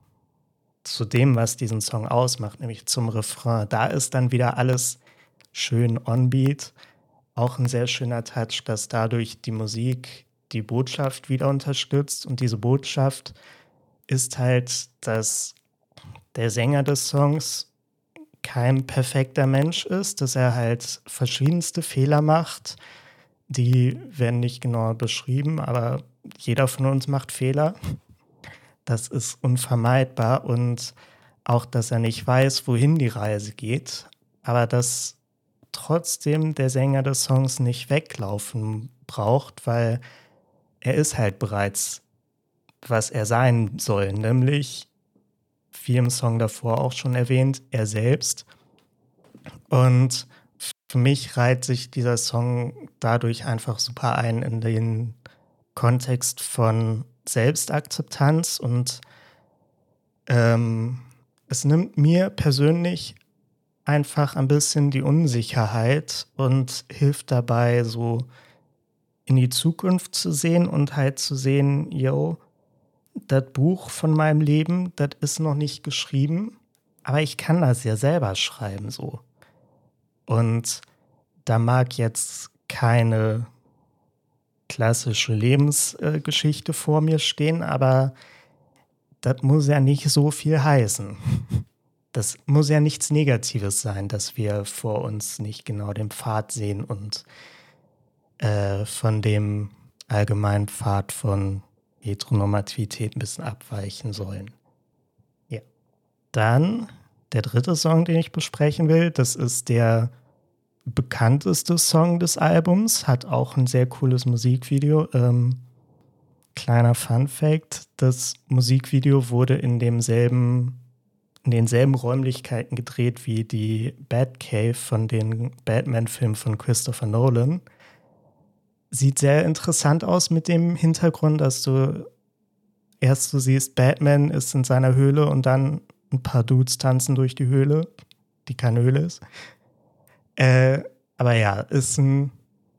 [SPEAKER 4] zu dem, was diesen Song ausmacht, nämlich zum Refrain, da ist dann wieder alles schön on-beat. Auch ein sehr schöner Touch, dass dadurch die Musik die Botschaft wieder unterstützt. Und diese Botschaft ist halt, dass der Sänger des Songs kein perfekter Mensch ist, dass er halt verschiedenste Fehler macht. Die werden nicht genauer beschrieben, aber jeder von uns macht Fehler. Das ist unvermeidbar, und auch, dass er nicht weiß, wohin die Reise geht, aber dass trotzdem der Sänger des Songs nicht weglaufen braucht, weil er ist halt bereits, was er sein soll, nämlich, wie im Song davor auch schon erwähnt, er selbst. Und für mich reiht sich dieser Song dadurch einfach super ein in den Kontext von Selbstakzeptanz, und ähm, es nimmt mir persönlich einfach ein bisschen die Unsicherheit und hilft dabei, so in die Zukunft zu sehen und halt zu sehen, yo, das Buch von meinem Leben, das ist noch nicht geschrieben, aber ich kann das ja selber schreiben, so. Und da mag jetzt keine klassische Lebensgeschichte vor mir stehen, aber das muss ja nicht so viel heißen. Das muss ja nichts Negatives sein, dass wir vor uns nicht genau den Pfad sehen und äh, von dem allgemeinen Pfad von Heteronormativität ein bisschen abweichen sollen. Ja. Dann der dritte Song, den ich besprechen will, das ist der bekannteste Song des Albums, hat auch ein sehr cooles Musikvideo. Ähm, kleiner Fun-Fact, das Musikvideo wurde in demselben, in denselben Räumlichkeiten gedreht wie die Batcave von den Batman-Filmen von Christopher Nolan. Sieht sehr interessant aus mit dem Hintergrund, dass du erst du siehst, Batman ist in seiner Höhle und dann ein paar Dudes tanzen durch die Höhle, die keine Höhle ist. Äh, aber ja, ist ein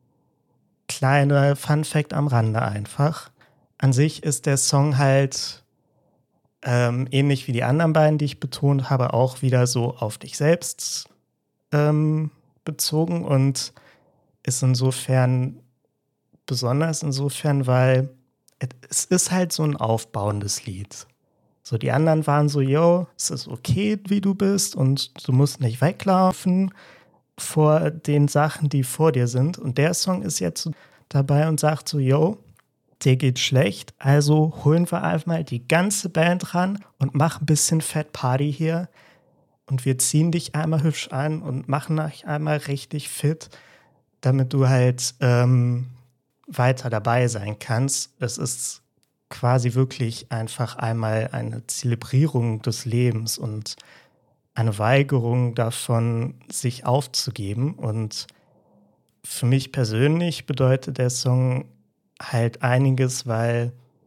[SPEAKER 4] kleiner Fun-Fact am Rande einfach. An sich ist der Song halt ähm, ähnlich wie die anderen beiden, die ich betont habe, auch wieder so auf dich selbst ähm, bezogen und ist insofern besonders insofern, weil es ist halt so ein aufbauendes Lied. So, die anderen waren so, yo, es ist okay, wie du bist und du musst nicht weglaufen vor den Sachen, die vor dir sind. Und der Song ist jetzt dabei und sagt so, yo, dir geht schlecht, also holen wir einfach mal die ganze Band ran und machen ein bisschen Fat Party hier. Und wir ziehen dich einmal hübsch an und machen dich einmal richtig fit, damit du halt ähm, weiter dabei sein kannst. Es ist quasi wirklich einfach einmal eine Zelebrierung des Lebens und eine Weigerung davon, sich aufzugeben. Und für mich persönlich bedeutet der Song halt einiges, weil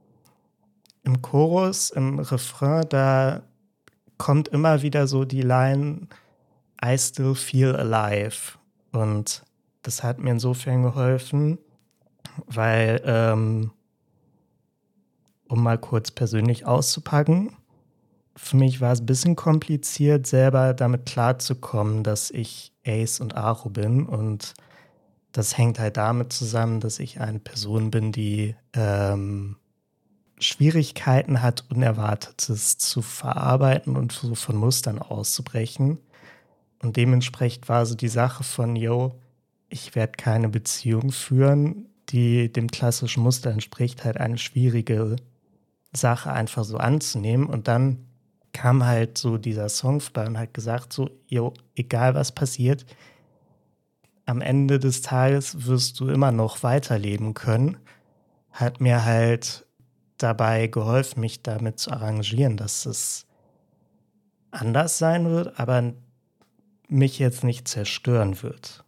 [SPEAKER 4] im Chorus, im Refrain, da kommt immer wieder so die Line I still feel alive. Und das hat mir insofern geholfen, weil ähm, um mal kurz persönlich auszupacken. Für mich war es ein bisschen kompliziert, selber damit klarzukommen, dass ich Ace und Aro bin. Und das hängt halt damit zusammen, dass ich eine Person bin, die ähm, Schwierigkeiten hat, Unerwartetes zu verarbeiten und so von Mustern auszubrechen. Und dementsprechend war so die Sache von, yo, ich werde keine Beziehung führen, die dem klassischen Muster entspricht, halt eine schwierige Sache einfach so anzunehmen. Und dann kam halt so dieser Song vorbei und hat gesagt so, jo, egal was passiert, am Ende des Tages wirst du immer noch weiterleben können. Hat mir halt dabei geholfen, mich damit zu arrangieren, dass es anders sein wird, aber mich jetzt nicht zerstören wird.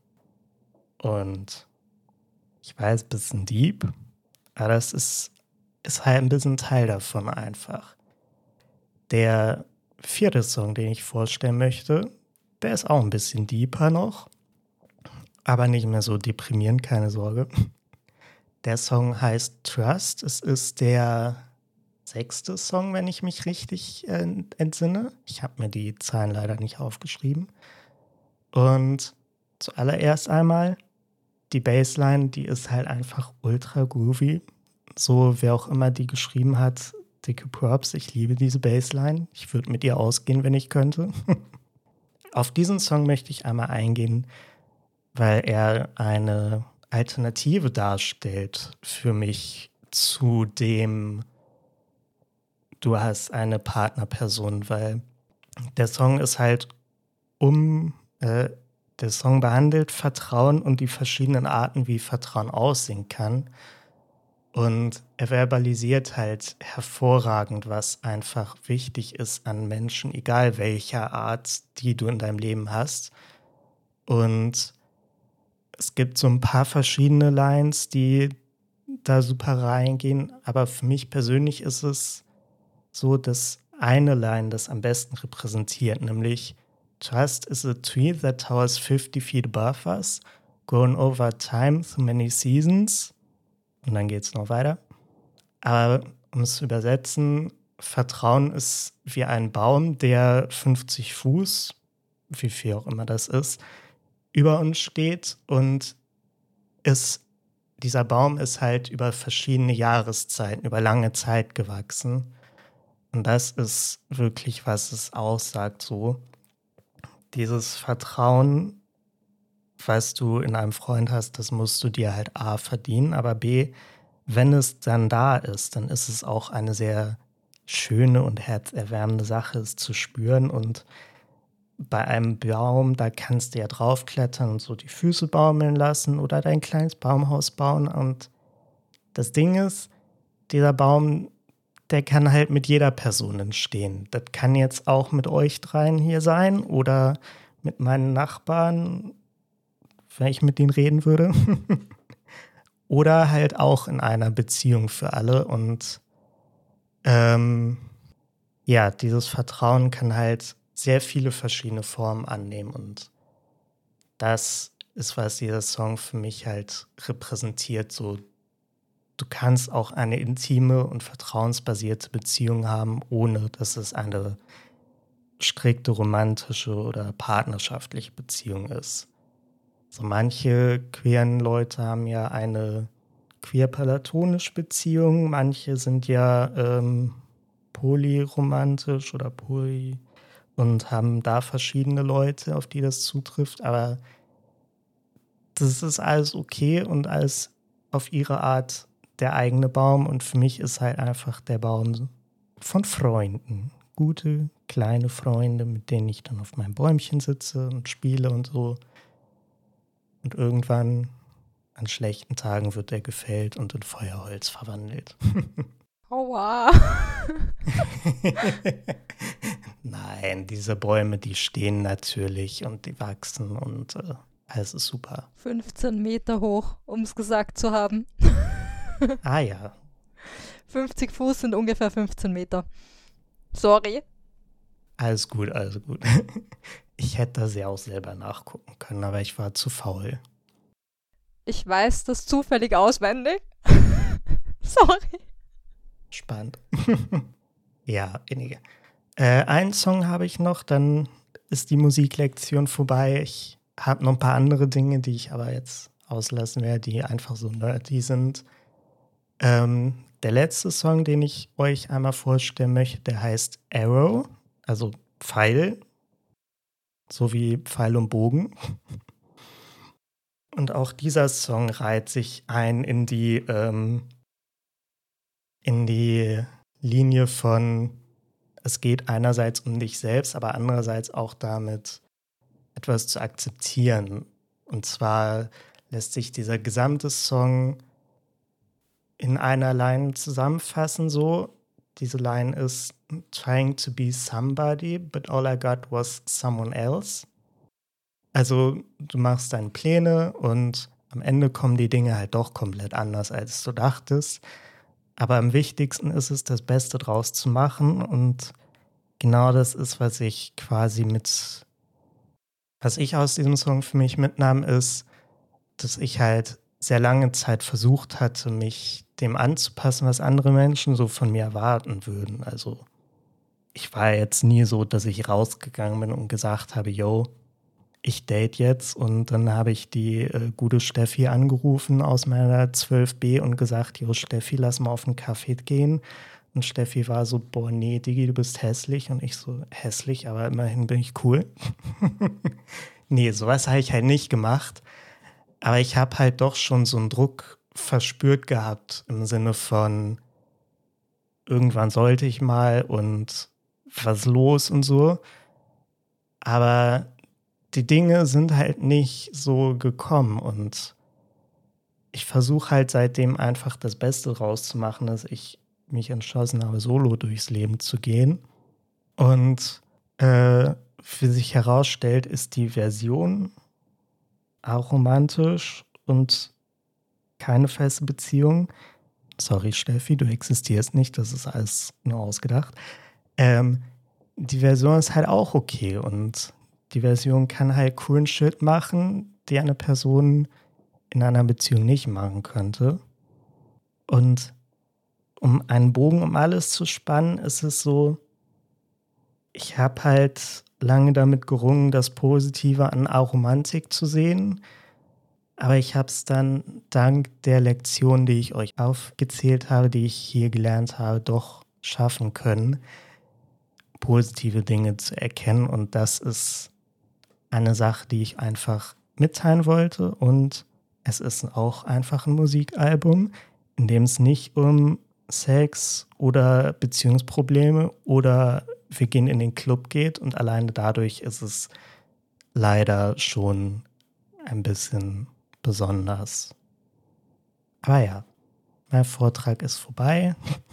[SPEAKER 4] Und ich weiß, ein bisschen deep, aber das ist, ist halt ein bisschen Teil davon einfach. Der vierte Song, den ich vorstellen möchte, der ist auch ein bisschen deeper noch, aber nicht mehr so deprimierend, keine Sorge. Der Song heißt Trust. Es ist der sechste Song, wenn ich mich richtig äh, entsinne. Ich habe mir die Zahlen leider nicht aufgeschrieben. Und zuallererst einmal, die Bassline, die ist halt einfach ultra groovy. So, wer auch immer die geschrieben hat, dicke Props, ich liebe diese Bassline. Ich würde mit ihr ausgehen, wenn ich könnte. Auf diesen Song möchte ich einmal eingehen, weil er eine Alternative darstellt für mich zu dem, du hast eine Partnerperson, weil der Song ist halt um, äh, der Song behandelt Vertrauen und die verschiedenen Arten, wie Vertrauen aussehen kann. Und er verbalisiert halt hervorragend, was einfach wichtig ist an Menschen, egal welcher Art, die du in deinem Leben hast. Und es gibt so ein paar verschiedene Lines, die da super reingehen. Aber für mich persönlich ist es so, dass eine Line das am besten repräsentiert, nämlich Trust is a tree that towers fifty feet above us, grown over time through many seasons. Und dann geht es noch weiter. Aber um es zu übersetzen, Vertrauen ist wie ein Baum, der fünfzig Fuß, wie viel auch immer das ist, über uns steht. Und ist, dieser Baum ist halt über verschiedene Jahreszeiten, über lange Zeit gewachsen. Und das ist wirklich, was es aussagt, so. Dieses Vertrauen, was du in einem Freund hast, das musst du dir halt A verdienen, aber B, wenn es dann da ist, dann ist es auch eine sehr schöne und herzerwärmende Sache, es zu spüren. Und bei einem Baum, da kannst du ja draufklettern und so die Füße baumeln lassen oder dein kleines Baumhaus bauen. Und das Ding ist, dieser Baum, der kann halt mit jeder Person entstehen. Das kann jetzt auch mit euch dreien hier sein oder mit meinen Nachbarn, wenn ich mit denen reden würde. Oder halt auch in einer Beziehung für alle. Und ähm, ja, dieses Vertrauen kann halt sehr viele verschiedene Formen annehmen. Und das ist, was dieser Song für mich halt repräsentiert. So, du kannst auch eine intime und vertrauensbasierte Beziehung haben, ohne dass es eine strikte romantische oder partnerschaftliche Beziehung ist. So manche queeren Leute haben ja eine queer-platonische Beziehung, manche sind ja ähm, polyromantisch oder poly und haben da verschiedene Leute, auf die das zutrifft, aber das ist alles okay und alles auf ihre Art der eigene Baum und für mich ist halt einfach der Baum von Freunden. Gute, kleine Freunde, mit denen ich dann auf meinem Bäumchen sitze und spiele und so. Und irgendwann, an schlechten Tagen, wird er gefällt und in Feuerholz verwandelt.
[SPEAKER 2] Aua.
[SPEAKER 4] Nein, diese Bäume, die stehen natürlich und die wachsen und äh, alles ist super.
[SPEAKER 2] fünfzehn Meter hoch, um es gesagt zu haben.
[SPEAKER 4] Ah ja.
[SPEAKER 2] fünfzig Fuß sind ungefähr fünfzehn Meter. Sorry.
[SPEAKER 4] Alles gut, alles gut. Ich hätte das ja auch selber nachgucken können, aber ich war zu faul.
[SPEAKER 2] Ich weiß das zufällig auswendig. Sorry.
[SPEAKER 4] Spannend. Ja, einige. Äh, einen Song habe ich noch, dann ist die Musiklektion vorbei. Ich habe noch ein paar andere Dinge, die ich aber jetzt auslassen werde, die einfach so nerdy sind. Ähm, der letzte Song, den ich euch einmal vorstellen möchte, der heißt Arrow, also Pfeil, so wie Pfeil und Bogen. Und auch dieser Song reiht sich ein in die, ähm, in die Linie von, es geht einerseits um dich selbst, aber andererseits auch damit, etwas zu akzeptieren. Und zwar lässt sich dieser gesamte Song in einer Line zusammenfassen, so. Diese Line ist trying to be somebody, but all I got was someone else. Also du machst deine Pläne und am Ende kommen die Dinge halt doch komplett anders, als du dachtest. Aber am wichtigsten ist es, das Beste draus zu machen. Und genau das ist, was ich quasi mit, was ich aus diesem Song für mich mitnahm, ist, dass ich halt sehr lange Zeit versucht hatte, mich dem anzupassen, was andere Menschen so von mir erwarten würden. Also ich war jetzt nie so, dass ich rausgegangen bin und gesagt habe, yo, ich date jetzt. Und dann habe ich die äh, gute Steffi angerufen aus meiner zwölf b und gesagt, yo Steffi, lass mal auf einen Kaffee gehen. Und Steffi war so, boah, nee, Digi, du bist hässlich. Und ich so, hässlich, aber immerhin bin ich cool. Nee, sowas habe ich halt nicht gemacht. Aber ich habe halt doch schon so einen Druck verspürt gehabt im Sinne von, irgendwann sollte ich mal und was los und so. Aber die Dinge sind halt nicht so gekommen und ich versuche halt seitdem einfach das Beste rauszumachen, dass ich mich entschlossen habe, solo durchs Leben zu gehen. Und äh, wie sich herausstellt, ist die Version auch romantisch und keine feste Beziehung. Sorry, Steffi, du existierst nicht, das ist alles nur ausgedacht. Ähm, die Version ist halt auch okay und die Version kann halt coolen Shit machen, die eine Person in einer Beziehung nicht machen könnte. Und um einen Bogen um alles zu spannen, ist es so, ich habe halt lange damit gerungen, das Positive an Aromantik zu sehen. Aber ich habe es dann dank der Lektion, die ich euch aufgezählt habe, die ich hier gelernt habe, doch schaffen können, positive Dinge zu erkennen. Und das ist eine Sache, die ich einfach mitteilen wollte. Und es ist auch einfach ein Musikalbum, in dem es nicht um Sex oder Beziehungsprobleme oder wir gehen in den Club geht. Und alleine dadurch ist es leider schon ein bisschen besonders. Aber ja, mein Vortrag ist vorbei.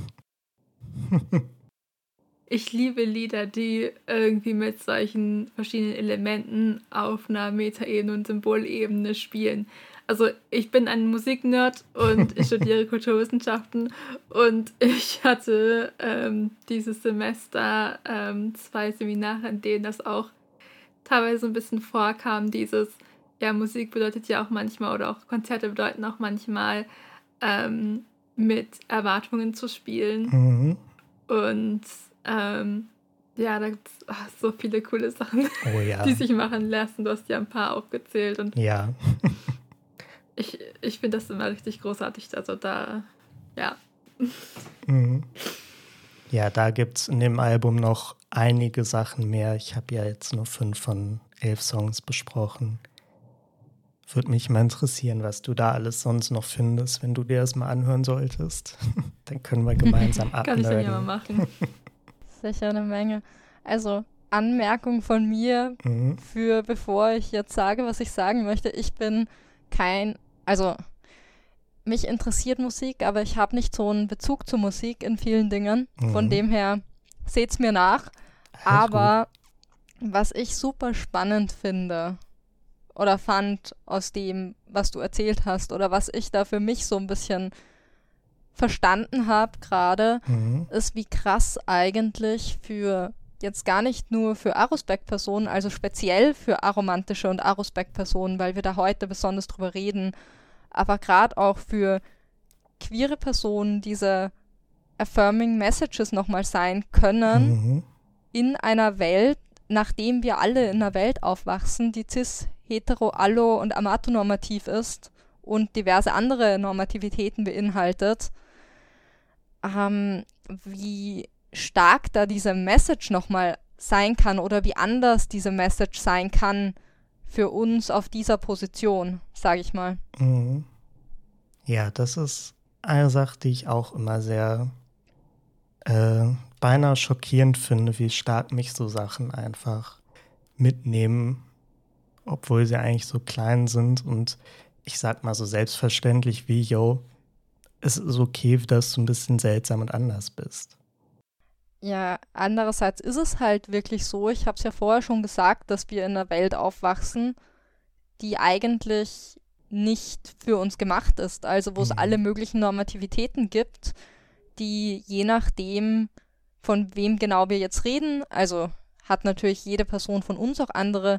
[SPEAKER 3] Ich liebe Lieder, die irgendwie mit solchen verschiedenen Elementen auf einer Metaebene und Symbolebene spielen. Also ich bin ein Musiknerd und ich studiere Kulturwissenschaften und ich hatte ähm, dieses Semester ähm, zwei Seminare, in denen das auch teilweise ein bisschen vorkam, dieses, ja, Musik bedeutet ja auch manchmal oder auch Konzerte bedeuten auch manchmal ähm, mit Erwartungen zu spielen.
[SPEAKER 4] Mhm.
[SPEAKER 3] Und ähm, ja, da gibt es so viele coole Sachen,
[SPEAKER 4] Oh ja.
[SPEAKER 3] die sich machen lassen. Du hast ja ein paar aufgezählt und
[SPEAKER 4] Ja.
[SPEAKER 3] ich, ich finde das immer richtig großartig. Also da, ja.
[SPEAKER 4] Mhm. Ja, da gibt es in dem Album noch einige Sachen mehr. Ich habe ja jetzt nur fünf von elf Songs besprochen. Würde mich mal interessieren, was du da alles sonst noch findest, wenn du dir das mal anhören solltest. Dann können wir gemeinsam
[SPEAKER 3] Kann ich dann ja mal
[SPEAKER 4] abnörden.
[SPEAKER 3] machen.
[SPEAKER 2] Sicher eine Menge. Also Anmerkung von mir
[SPEAKER 4] Mhm.
[SPEAKER 2] für, bevor ich jetzt sage, was ich sagen möchte. Ich bin kein, also mich interessiert Musik, aber ich habe nicht so einen Bezug zur Musik in vielen Dingen. Von
[SPEAKER 4] Mhm.
[SPEAKER 2] dem her, seht's mir nach.
[SPEAKER 4] Alles
[SPEAKER 2] Aber was ich super spannend finde oder fand aus dem, was du erzählt hast oder was ich da für mich so ein bisschen verstanden habe gerade,
[SPEAKER 4] gut. Mhm.
[SPEAKER 2] ist, wie krass eigentlich für jetzt gar nicht nur für Arospec-Personen, also speziell für aromantische und Arospec-Personen, weil wir da heute besonders drüber reden, aber gerade auch für queere Personen diese affirming Messages nochmal sein können
[SPEAKER 4] Mhm.
[SPEAKER 2] in einer Welt, nachdem wir alle in einer Welt aufwachsen, die cis, hetero, allo und amatonormativ ist und diverse andere Normativitäten beinhaltet, ähm, wie stark da diese Message nochmal sein kann oder wie anders diese Message sein kann für uns auf dieser Position, sage ich mal.
[SPEAKER 4] Mhm. Ja, das ist eine Sache, die ich auch immer sehr äh, beinahe schockierend finde, wie stark mich so Sachen einfach mitnehmen, obwohl sie eigentlich so klein sind und ich sag mal so selbstverständlich wie, yo, es ist okay, dass du ein bisschen seltsam und anders bist.
[SPEAKER 2] Ja, andererseits ist es halt wirklich so, ich habe es ja vorher schon gesagt, dass wir in einer Welt aufwachsen, die eigentlich nicht für uns gemacht ist. Also wo es
[SPEAKER 4] Mhm.
[SPEAKER 2] alle möglichen Normativitäten gibt, die je nachdem, von wem genau wir jetzt reden, also hat natürlich jede Person von uns auch andere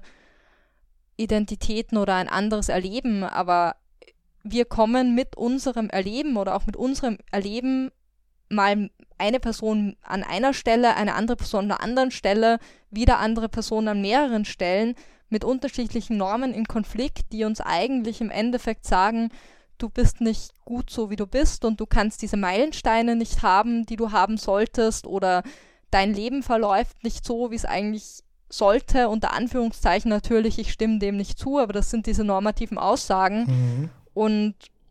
[SPEAKER 2] Identitäten oder ein anderes Erleben, aber wir kommen mit unserem Erleben oder auch mit unserem Erleben mal eine Person an einer Stelle, eine andere Person an der anderen Stelle, wieder andere Personen an mehreren Stellen mit unterschiedlichen Normen in Konflikt, die uns eigentlich im Endeffekt sagen, du bist nicht gut so, wie du bist und du kannst diese Meilensteine nicht haben, die du haben solltest oder dein Leben verläuft nicht so, wie es eigentlich sollte, unter Anführungszeichen natürlich, ich stimme dem nicht zu, aber das sind diese normativen Aussagen.
[SPEAKER 4] Mhm.
[SPEAKER 2] Und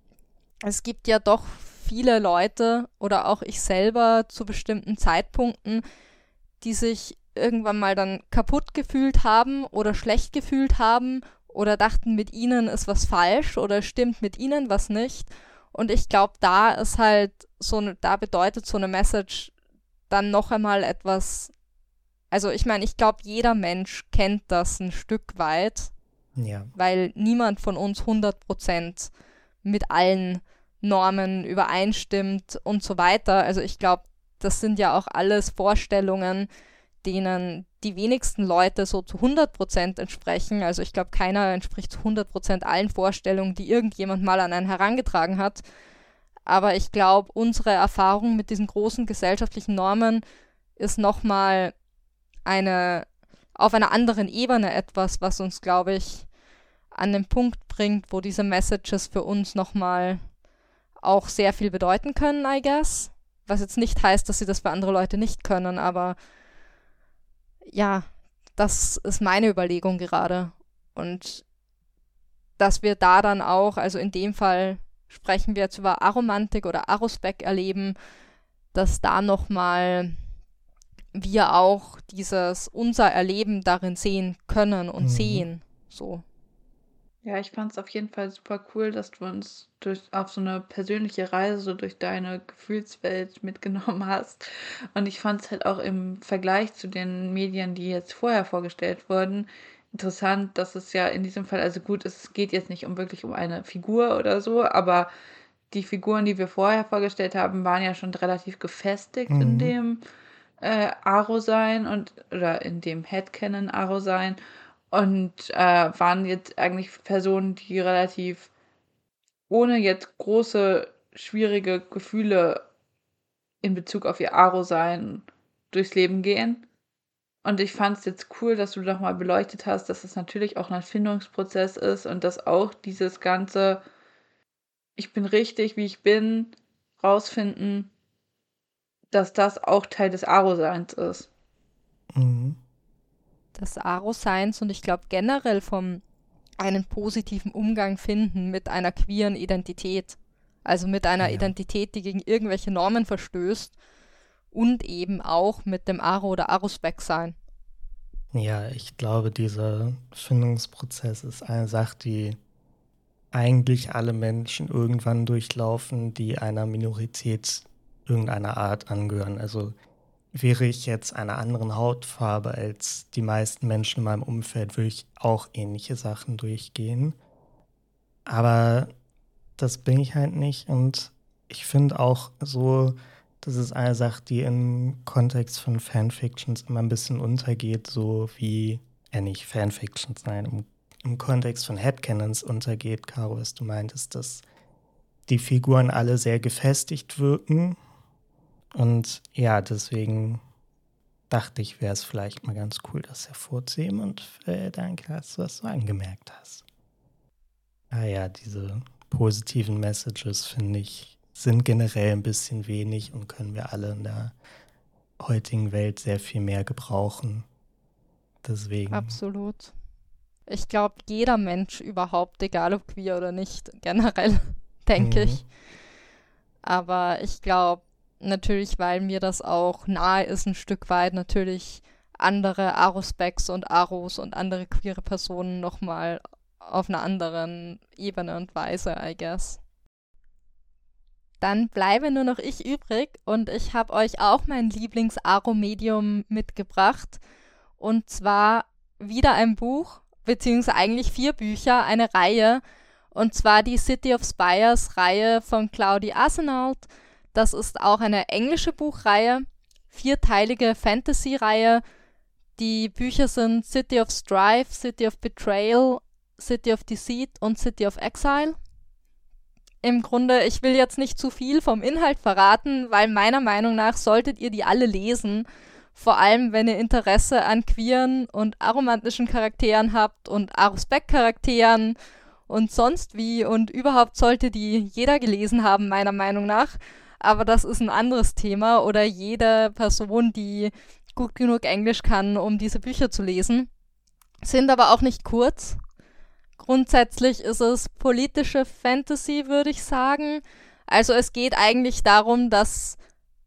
[SPEAKER 2] es gibt ja doch viele Leute oder auch ich selber zu bestimmten Zeitpunkten, die sich irgendwann mal dann kaputt gefühlt haben oder schlecht gefühlt haben oder dachten, mit ihnen ist was falsch oder stimmt mit ihnen was nicht. Und ich glaube, da ist halt so eine, da bedeutet so eine Message dann noch einmal etwas, also ich meine, ich glaube, jeder Mensch kennt das ein Stück weit,
[SPEAKER 4] Ja.
[SPEAKER 2] weil niemand von uns hundert Prozent mit allen Normen übereinstimmt und so weiter. Also ich glaube, das sind ja auch alles Vorstellungen, denen die wenigsten Leute so zu hundert Prozent entsprechen. Also ich glaube, keiner entspricht zu hundert Prozent allen Vorstellungen, die irgendjemand mal an einen herangetragen hat. Aber ich glaube, unsere Erfahrung mit diesen großen gesellschaftlichen Normen ist nochmal eine, auf einer anderen Ebene etwas, was uns, glaube ich, an den Punkt bringt, wo diese Messages für uns nochmal auch sehr viel bedeuten können, I guess. Was jetzt nicht heißt, dass sie das für andere Leute nicht können, aber ja, das ist meine Überlegung gerade. Und dass wir da dann auch, also in dem Fall sprechen wir jetzt über Aromantik oder Arospec erleben, dass da nochmal wir auch dieses, unser Erleben darin sehen können und
[SPEAKER 4] Mhm.
[SPEAKER 2] sehen, so.
[SPEAKER 5] Ja, ich fand es auf jeden Fall super cool, dass du uns durch, auf so eine persönliche Reise durch deine Gefühlswelt mitgenommen hast. Und ich fand es halt auch im Vergleich zu den Medien, die jetzt vorher vorgestellt wurden, interessant, dass es ja in diesem Fall, also gut, es geht jetzt nicht um wirklich um eine Figur oder so, aber die Figuren, die wir vorher vorgestellt haben, waren ja schon relativ gefestigt in
[SPEAKER 4] Mhm.
[SPEAKER 5] dem äh, Aro-Sein und oder in dem Headcanon Aro-Sein. Und äh, waren jetzt eigentlich Personen, die relativ ohne jetzt große, schwierige Gefühle in Bezug auf ihr Aro-Sein durchs Leben gehen. Und ich fand es jetzt cool, dass du nochmal beleuchtet hast, dass es natürlich auch ein Findungsprozess ist und dass auch dieses ganze Ich bin richtig, wie ich bin, rausfinden, dass das auch Teil des Aro-Seins ist.
[SPEAKER 4] Mhm.
[SPEAKER 2] Des Aro-Seins und ich glaube generell vom einen positiven Umgang finden mit einer queeren Identität. Also mit einer
[SPEAKER 4] Ja.
[SPEAKER 2] Identität, die gegen irgendwelche Normen verstößt und eben auch mit dem Aro- oder Arospec sein.
[SPEAKER 4] Ja, ich glaube, dieser Findungsprozess ist eine Sache, die eigentlich alle Menschen irgendwann durchlaufen, die einer Minorität irgendeiner Art angehören. Also wäre ich jetzt einer anderen Hautfarbe als die meisten Menschen in meinem Umfeld, würde ich auch ähnliche Sachen durchgehen. Aber das bin ich halt nicht und ich finde auch so, das ist eine Sache, die im Kontext von Fanfictions immer ein bisschen untergeht, so wie, äh nicht Fanfictions, nein, im, im Kontext von Headcanons untergeht, Caro, was du meintest, dass die Figuren alle sehr gefestigt wirken Und ja, deswegen dachte ich, wäre es vielleicht mal ganz cool, das hervorzuheben. Und äh, danke, dass du das so angemerkt hast. Ah ja, diese positiven Messages, finde ich, sind generell ein bisschen wenig und können wir alle in der heutigen Welt sehr viel mehr gebrauchen. Deswegen.
[SPEAKER 2] Absolut. Ich glaube, jeder Mensch überhaupt, egal ob queer oder nicht, generell, denke
[SPEAKER 4] Mhm.
[SPEAKER 2] ich. Aber ich glaube, natürlich, weil mir das auch nahe ist, ein Stück weit natürlich andere Arospecs und Aros und andere queere Personen nochmal auf einer anderen Ebene und Weise, I guess. Dann bleibe nur noch ich übrig und ich habe euch auch mein Lieblings-Aro-Medium mitgebracht. Und zwar wieder ein Buch, beziehungsweise eigentlich vier Bücher, eine Reihe. Und zwar die City of Spires Reihe von Claudie Arsenault. Das ist auch eine englische Buchreihe, vierteilige Fantasy-Reihe. Die Bücher sind City of Strife, City of Betrayal, City of Deceit und City of Exile. Im Grunde, ich will jetzt nicht zu viel vom Inhalt verraten, weil meiner Meinung nach solltet ihr die alle lesen. Vor allem, wenn ihr Interesse an queeren und aromantischen Charakteren habt und Arospec-Charakteren und sonst wie. Und überhaupt sollte die jeder gelesen haben, meiner Meinung nach. Aber das ist ein anderes Thema. Oder jede Person, die gut genug Englisch kann, um diese Bücher zu lesen. Sind aber auch nicht kurz. Grundsätzlich ist es politische Fantasy, würde ich sagen. Also es geht eigentlich darum, dass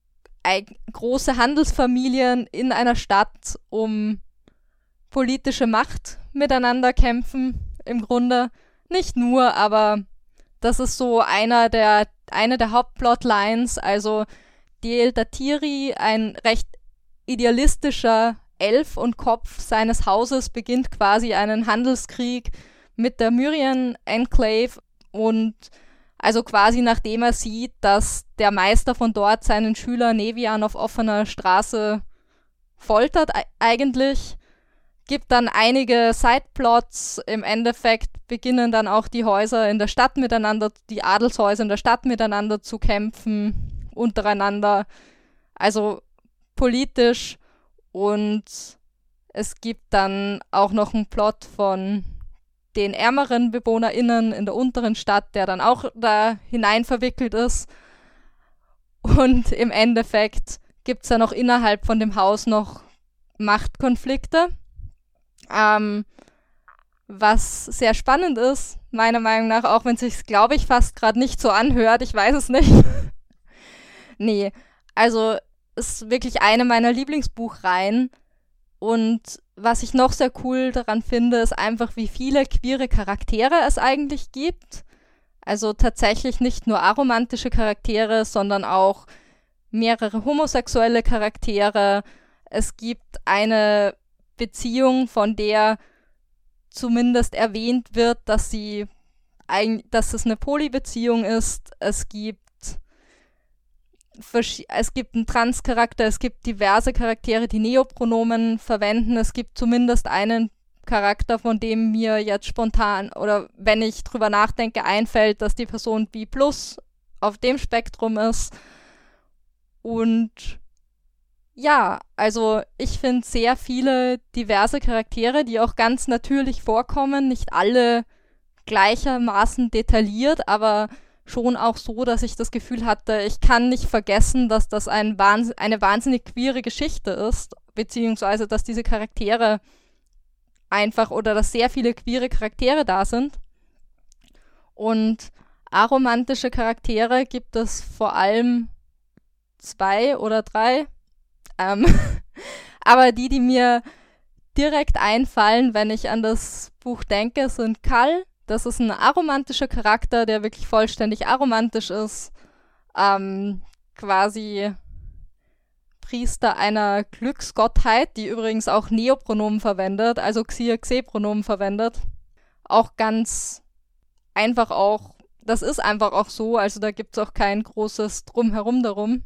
[SPEAKER 2] große Handelsfamilien in einer Stadt um politische Macht miteinander kämpfen. Im Grunde nicht nur, aber das ist so einer der, eine der Hauptplotlines. Also Diel Datiri, ein recht idealistischer Elf und Kopf seines Hauses, beginnt quasi einen Handelskrieg mit der Myrian Enclave und also quasi nachdem er sieht, dass der Meister von dort seinen Schüler Nevian auf offener Straße foltert eigentlich, gibt dann einige Sideplots. Im Endeffekt beginnen dann auch die Häuser in der Stadt miteinander, die Adelshäuser in der Stadt miteinander zu kämpfen, untereinander. Also politisch. Und es gibt dann auch noch einen Plot von den ärmeren BewohnerInnen in der unteren Stadt, der dann auch da hinein verwickelt ist. Und im Endeffekt gibt es dann auch innerhalb von dem Haus noch Machtkonflikte. Ähm, was sehr spannend ist, meiner Meinung nach, auch wenn es sich, glaube ich, fast gerade nicht so anhört, ich weiß es nicht. Nee, also ist wirklich eine meiner Lieblingsbuchreihen. Und was ich noch sehr cool daran finde, ist einfach, wie viele queere Charaktere es eigentlich gibt. Also tatsächlich nicht nur aromantische Charaktere, sondern auch mehrere homosexuelle Charaktere. Es gibt eine Beziehung, von der zumindest erwähnt wird, dass sie ein, dass es eine Polybeziehung ist. Es gibt Es gibt einen Trans-Charakter, es gibt diverse Charaktere, die Neopronomen verwenden. Es gibt zumindest einen Charakter, von dem mir jetzt spontan oder wenn ich drüber nachdenke, einfällt, dass die Person B plus auf dem Spektrum ist. Und ja, also ich finde sehr viele diverse Charaktere, die auch ganz natürlich vorkommen, nicht alle gleichermaßen detailliert, aber schon auch so, dass ich das Gefühl hatte, ich kann nicht vergessen, dass das ein Wahns- eine wahnsinnig queere Geschichte ist, beziehungsweise dass diese Charaktere einfach oder dass sehr viele queere Charaktere da sind. Und aromantische Charaktere gibt es vor allem zwei oder drei. Ähm aber die, die mir direkt einfallen, wenn ich an das Buch denke, sind Kal. Das ist ein aromantischer Charakter, der wirklich vollständig aromantisch ist. Ähm, quasi Priester einer Glücksgottheit, die übrigens auch Neopronomen verwendet, also Xia-Xe-Pronomen verwendet. Auch ganz einfach auch, das ist einfach auch so, also da gibt es auch kein großes Drumherum darum.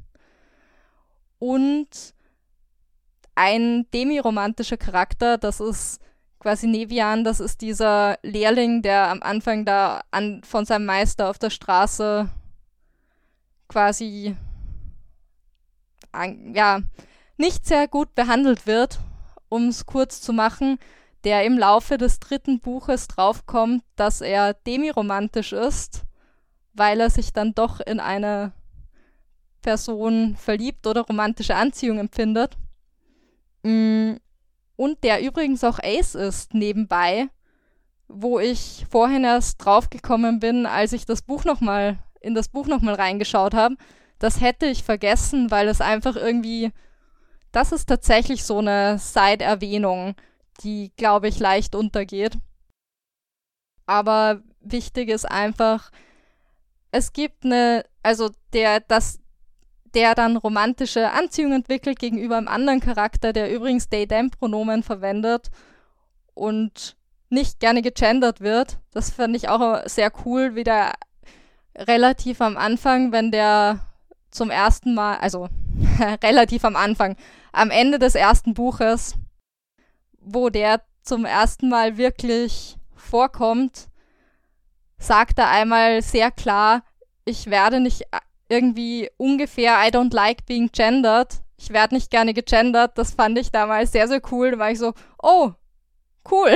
[SPEAKER 2] Und ein demiromantischer Charakter, das ist quasi Nevian, das ist dieser Lehrling, der am Anfang da an, von seinem Meister auf der Straße quasi ja, nicht sehr gut behandelt wird, um es kurz zu machen, der im Laufe des dritten Buches draufkommt, dass er demiromantisch ist, weil er sich dann doch in eine Person verliebt oder romantische Anziehung empfindet. Und der übrigens auch Ace ist nebenbei, wo ich vorhin erst draufgekommen bin, als ich das Buch noch mal, in das Buch nochmal reingeschaut habe. Das hätte ich vergessen, weil es einfach irgendwie, das ist tatsächlich so eine Side-Erwähnung, die, glaube ich, leicht untergeht. Aber wichtig ist einfach, es gibt eine, also der, das, der dann romantische Anziehung entwickelt gegenüber einem anderen Charakter, der übrigens they-them-Pronomen verwendet und nicht gerne gegendert wird. Das fand ich auch sehr cool, wie der relativ am Anfang, wenn der zum ersten Mal, also relativ am Anfang, am Ende des ersten Buches, wo der zum ersten Mal wirklich vorkommt, sagt er einmal sehr klar, ich werde nicht irgendwie ungefähr, I don't like being gendered. Ich werde nicht gerne gegendert. Das fand ich damals sehr, sehr cool. Da war ich so, oh, cool.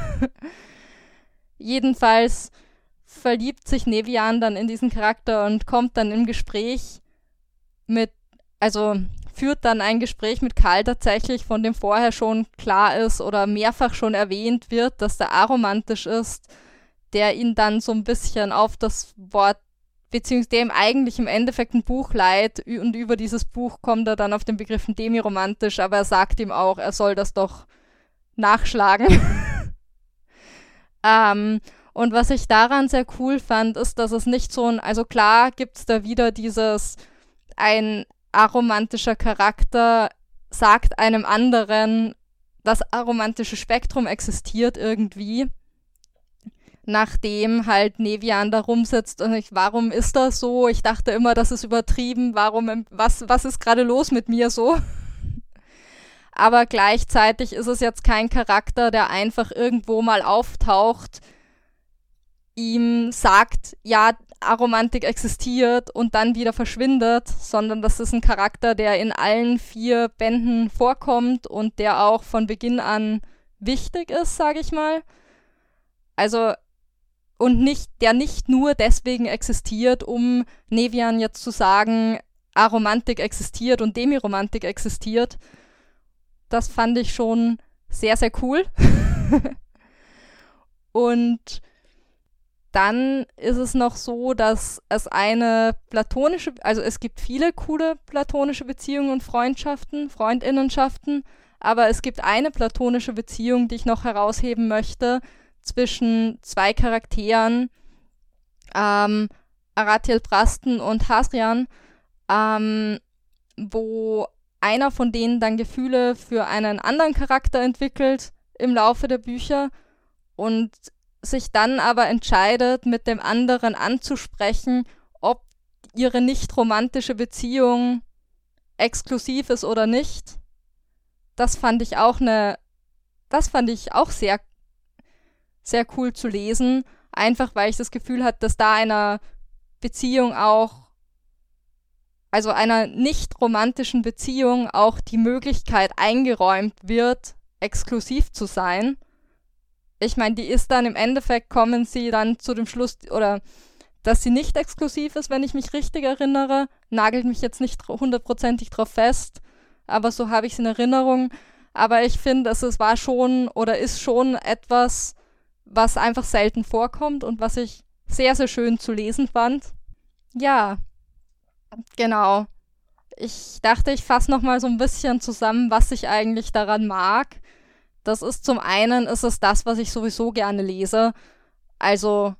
[SPEAKER 2] Jedenfalls verliebt sich Nevian dann in diesen Charakter und kommt dann im Gespräch mit, also führt dann ein Gespräch mit Karl tatsächlich, von dem vorher schon klar ist oder mehrfach schon erwähnt wird, dass der aromantisch ist, der ihn dann so ein bisschen auf das Wort, beziehungsweise dem eigentlich im Endeffekt ein Buch leiht, und über dieses Buch kommt er dann auf den Begriff demiromantisch, aber er sagt ihm auch, er soll das doch nachschlagen. ähm, und was ich daran sehr cool fand, ist, dass es nicht so ein, also klar gibt es da wieder dieses, ein aromantischer Charakter sagt einem anderen, das aromantische Spektrum existiert irgendwie, nachdem halt Nevian da rumsitzt und ich, warum ist das so? Ich dachte immer, das ist übertrieben, warum, was, was ist gerade los mit mir so? Aber gleichzeitig ist es jetzt kein Charakter, der einfach irgendwo mal auftaucht, ihm sagt, ja, Aromantik existiert und dann wieder verschwindet, sondern das ist ein Charakter, der in allen vier Bänden vorkommt und der auch von Beginn an wichtig ist, sage ich mal. Also, und nicht, der nicht nur deswegen existiert, um Nevian jetzt zu sagen, Aromantik existiert und Demiromantik existiert. Das fand ich schon sehr, sehr cool. Und dann ist es noch so, dass es eine platonische, also es gibt viele coole platonische Beziehungen und Freundschaften, Freundinnenschaften, aber es gibt eine platonische Beziehung, die ich noch herausheben möchte, zwischen zwei Charakteren, ähm, Arathiel Brasten und Hasrian, ähm, wo einer von denen dann Gefühle für einen anderen Charakter entwickelt im Laufe der Bücher und sich dann aber entscheidet, mit dem anderen anzusprechen, ob ihre nicht romantische Beziehung exklusiv ist oder nicht. Das fand ich auch eine, das fand ich auch sehr, sehr cool zu lesen, einfach weil ich das Gefühl hatte, dass da einer Beziehung auch, also einer nicht romantischen Beziehung auch die Möglichkeit eingeräumt wird, exklusiv zu sein. Ich meine, die ist dann im Endeffekt, kommen sie dann zu dem Schluss, oder dass sie nicht exklusiv ist, wenn ich mich richtig erinnere. Nagelt mich jetzt nicht hundertprozentig drauf fest, aber so habe ich es in Erinnerung. Aber ich finde, es, es war schon oder ist schon etwas, was einfach selten vorkommt und was ich sehr, sehr schön zu lesen fand. Ja, genau. Ich dachte, ich fasse nochmal so ein bisschen zusammen, was ich eigentlich daran mag. Das ist zum einen, ist es das, was ich sowieso gerne lese. Also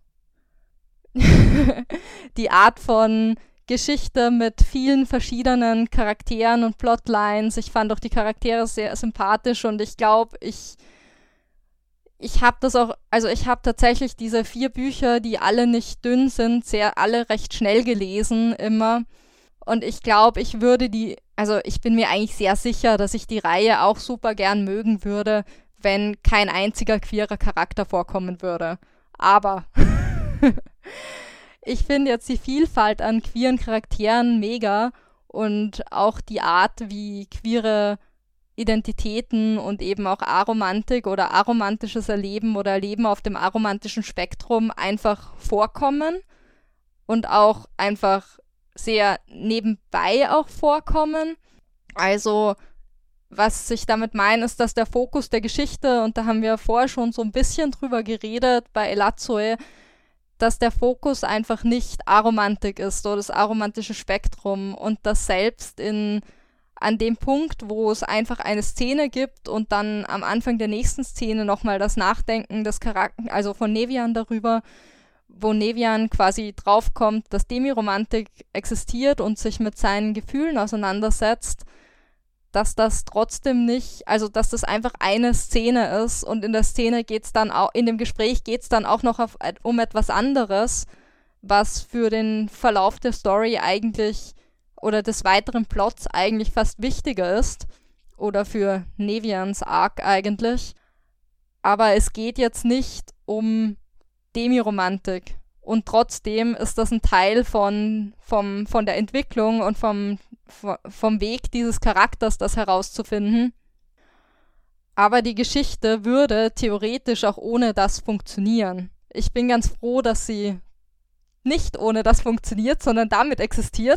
[SPEAKER 2] die Art von Geschichte mit vielen verschiedenen Charakteren und Plotlines. Ich fand auch die Charaktere sehr sympathisch und ich glaube, ich ich habe das auch, also ich habe tatsächlich diese vier Bücher, die alle nicht dünn sind, sehr alle recht schnell gelesen immer. Und ich glaube, ich würde die, also ich bin mir eigentlich sehr sicher, dass ich die Reihe auch super gern mögen würde, wenn kein einziger queerer Charakter vorkommen würde. Aber ich finde jetzt die Vielfalt an queeren Charakteren mega und auch die Art, wie queere Identitäten und eben auch Aromantik oder aromantisches Erleben oder Erleben auf dem aromantischen Spektrum einfach vorkommen und auch einfach sehr nebenbei auch vorkommen. Also was ich damit meine, ist, dass der Fokus der Geschichte, und da haben wir vorher schon so ein bisschen drüber geredet bei Elazoe, dass der Fokus einfach nicht Aromantik ist oder das aromantische Spektrum und dass selbst in an dem Punkt, wo es einfach eine Szene gibt und dann am Anfang der nächsten Szene nochmal das Nachdenken des Charakters, also von Nevian darüber, wo Nevian quasi draufkommt, dass Demiromantik existiert und sich mit seinen Gefühlen auseinandersetzt, dass das trotzdem nicht, also dass das einfach eine Szene ist und in der Szene geht's dann auch, in dem Gespräch geht es dann auch noch auf, um etwas anderes, was für den Verlauf der Story eigentlich oder des weiteren Plots eigentlich fast wichtiger ist oder für Nevians Arc eigentlich. Aber es geht jetzt nicht um Demiromantik und trotzdem ist das ein Teil von, vom, von der Entwicklung und vom, vom Weg dieses Charakters, das herauszufinden. Aber die Geschichte würde theoretisch auch ohne das funktionieren. Ich bin ganz froh, dass sie nicht ohne das funktioniert, sondern damit existiert.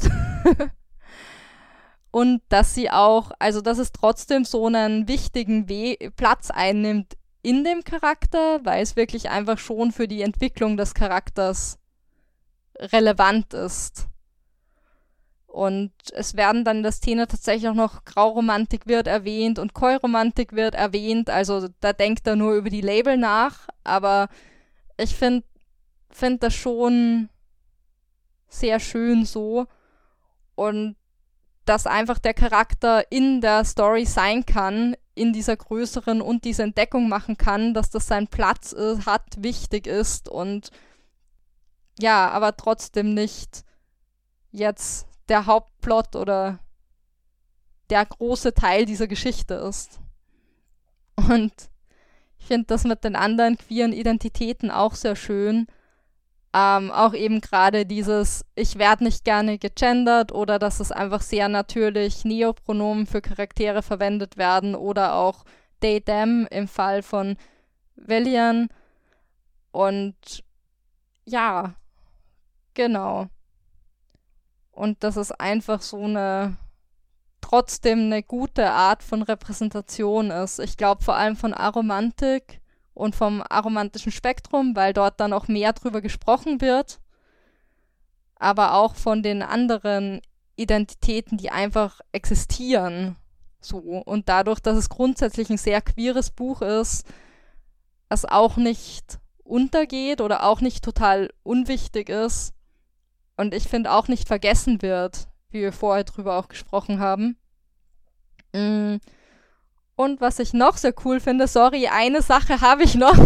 [SPEAKER 2] Und dass sie auch, also dass es trotzdem so einen wichtigen We- Platz einnimmt in dem Charakter, weil es wirklich einfach schon für die Entwicklung des Charakters relevant ist. Und es werden dann in der Szene tatsächlich auch noch Grauromantik wird erwähnt und Koi-Romantik wird erwähnt, also da denkt er nur über die Label nach, aber ich finde find das schon sehr schön so und dass einfach der Charakter in der Story sein kann, in dieser größeren und diese Entdeckung machen kann, dass das sein Platz ist, hat, wichtig ist und ja, aber trotzdem nicht jetzt der Hauptplot oder der große Teil dieser Geschichte ist. Und ich finde das mit den anderen queeren Identitäten auch sehr schön. Ähm, auch eben gerade dieses, ich werde nicht gerne gegendert oder dass es einfach sehr natürlich Neopronomen für Charaktere verwendet werden oder auch they, them im Fall von Velian. Und ja, genau. Und dass es einfach so eine, trotzdem eine gute Art von Repräsentation ist. Ich glaube vor allem von Aromantik und vom aromantischen Spektrum, weil dort dann auch mehr drüber gesprochen wird, aber auch von den anderen Identitäten, die einfach existieren. So. Und dadurch, dass es grundsätzlich ein sehr queeres Buch ist, es auch nicht untergeht oder auch nicht total unwichtig ist und ich finde auch nicht vergessen wird, wie wir vorher drüber auch gesprochen haben. Mm. Und was ich noch sehr cool finde, sorry, eine Sache habe ich noch,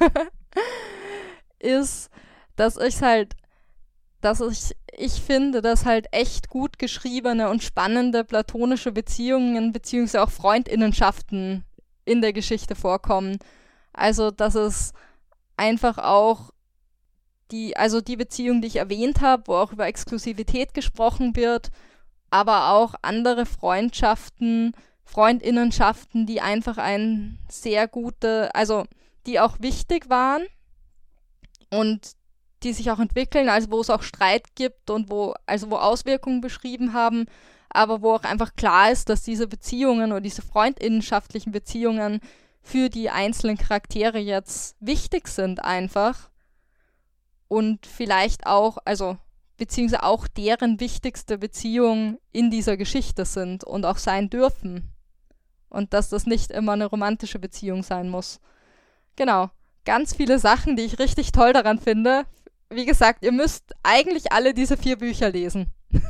[SPEAKER 2] ist, dass ich halt, dass ich, ich finde, dass halt echt gut geschriebene und spannende platonische Beziehungen beziehungsweise auch Freundinnenschaften in der Geschichte vorkommen. Also, dass es einfach auch die, also die Beziehung, die ich erwähnt habe, wo auch über Exklusivität gesprochen wird, aber auch andere Freundschaften, Freundinnenschaften, die einfach ein sehr gute, also die auch wichtig waren und die sich auch entwickeln, also wo es auch Streit gibt und wo, also wo Auswirkungen beschrieben haben, aber wo auch einfach klar ist, dass diese Beziehungen oder diese freundinnenschaftlichen Beziehungen für die einzelnen Charaktere jetzt wichtig sind einfach und vielleicht auch, also beziehungsweise auch deren wichtigste Beziehung in dieser Geschichte sind und auch sein dürfen. Und dass das nicht immer eine romantische Beziehung sein muss. Genau. Ganz viele Sachen, die ich richtig toll daran finde. Wie gesagt, ihr müsst eigentlich alle diese vier Bücher lesen.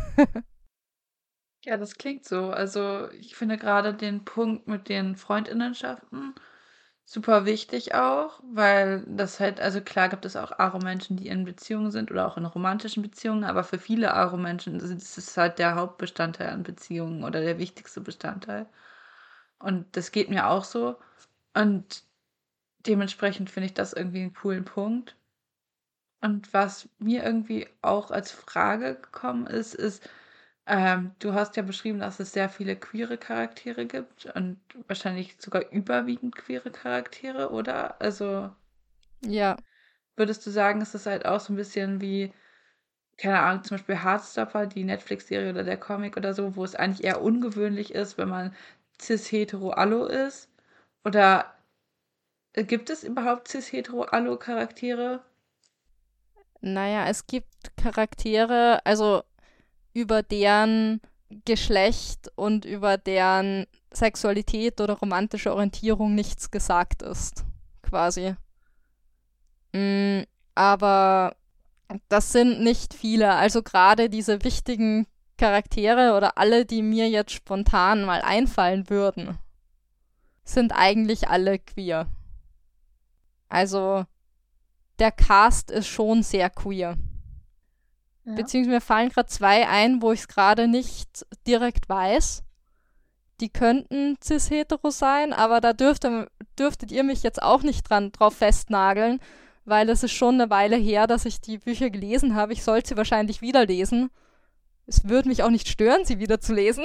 [SPEAKER 5] Ja, das klingt so. Also ich finde gerade den Punkt mit den Freundinnenschaften super wichtig auch, weil das halt, also klar gibt es auch Aro-Menschen, die in Beziehungen sind oder auch in romantischen Beziehungen, aber für viele Aro-Menschen ist es halt der Hauptbestandteil an Beziehungen oder der wichtigste Bestandteil. Und das geht mir auch so. Und dementsprechend finde ich das irgendwie einen coolen Punkt. Und was mir irgendwie auch als Frage gekommen ist, ist, Ähm, du hast ja beschrieben, dass es sehr viele queere Charaktere gibt und wahrscheinlich sogar überwiegend queere Charaktere, oder? Also
[SPEAKER 2] Ja,
[SPEAKER 5] würdest du sagen, ist es halt auch so ein bisschen wie, keine Ahnung, zum Beispiel Heartstopper, die Netflix-Serie oder der Comic oder so, wo es eigentlich eher ungewöhnlich ist, wenn man cis-hetero-allo ist? Oder äh, gibt es überhaupt cis-hetero-allo-Charaktere?
[SPEAKER 2] naja, es gibt Charaktere, also über deren Geschlecht und über deren Sexualität oder romantische Orientierung nichts gesagt ist, quasi. Mm, aber das sind nicht viele. Also gerade diese wichtigen Charaktere oder alle, die mir jetzt spontan mal einfallen würden, sind eigentlich alle queer. Also der Cast ist schon sehr queer.
[SPEAKER 5] Ja.
[SPEAKER 2] Beziehungsweise mir fallen gerade zwei ein, wo ich es gerade nicht direkt weiß. Die könnten cis-hetero sein, aber da dürfte, dürftet ihr mich jetzt auch nicht dran drauf festnageln, weil es ist schon eine Weile her, dass ich die Bücher gelesen habe. Ich sollte sie wahrscheinlich wieder lesen. Es würde mich auch nicht stören, sie wieder zu lesen.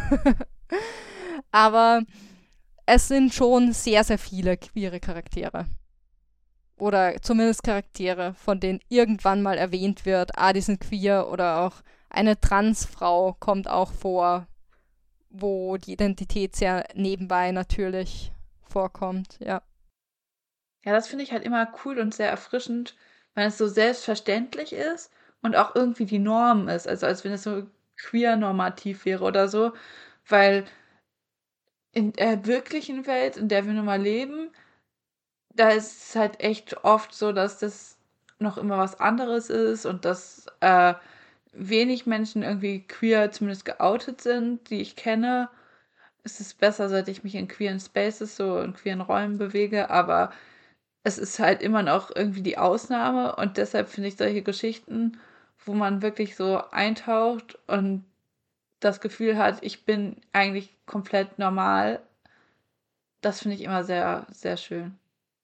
[SPEAKER 2] Aber es sind schon sehr, sehr viele queere Charaktere. Oder zumindest Charaktere, von denen irgendwann mal erwähnt wird, ah, die sind queer, oder auch eine Transfrau kommt auch vor, wo die Identität sehr nebenbei natürlich vorkommt, ja.
[SPEAKER 5] Ja, das finde ich halt immer cool und sehr erfrischend, wenn es so selbstverständlich ist und auch irgendwie die Norm ist. Also als wenn es so queer-normativ wäre oder so. Weil in der wirklichen Welt, in der wir nun mal leben, da ist es halt echt oft so, dass das noch immer was anderes ist und dass äh, wenig Menschen irgendwie queer zumindest geoutet sind, die ich kenne. Es ist besser, seit ich mich in queeren Spaces, so in queeren Räumen bewege, aber es ist halt immer noch irgendwie die Ausnahme und deshalb finde ich solche Geschichten, wo man wirklich so eintaucht und das Gefühl hat, ich bin eigentlich komplett normal, das finde ich immer sehr, sehr schön.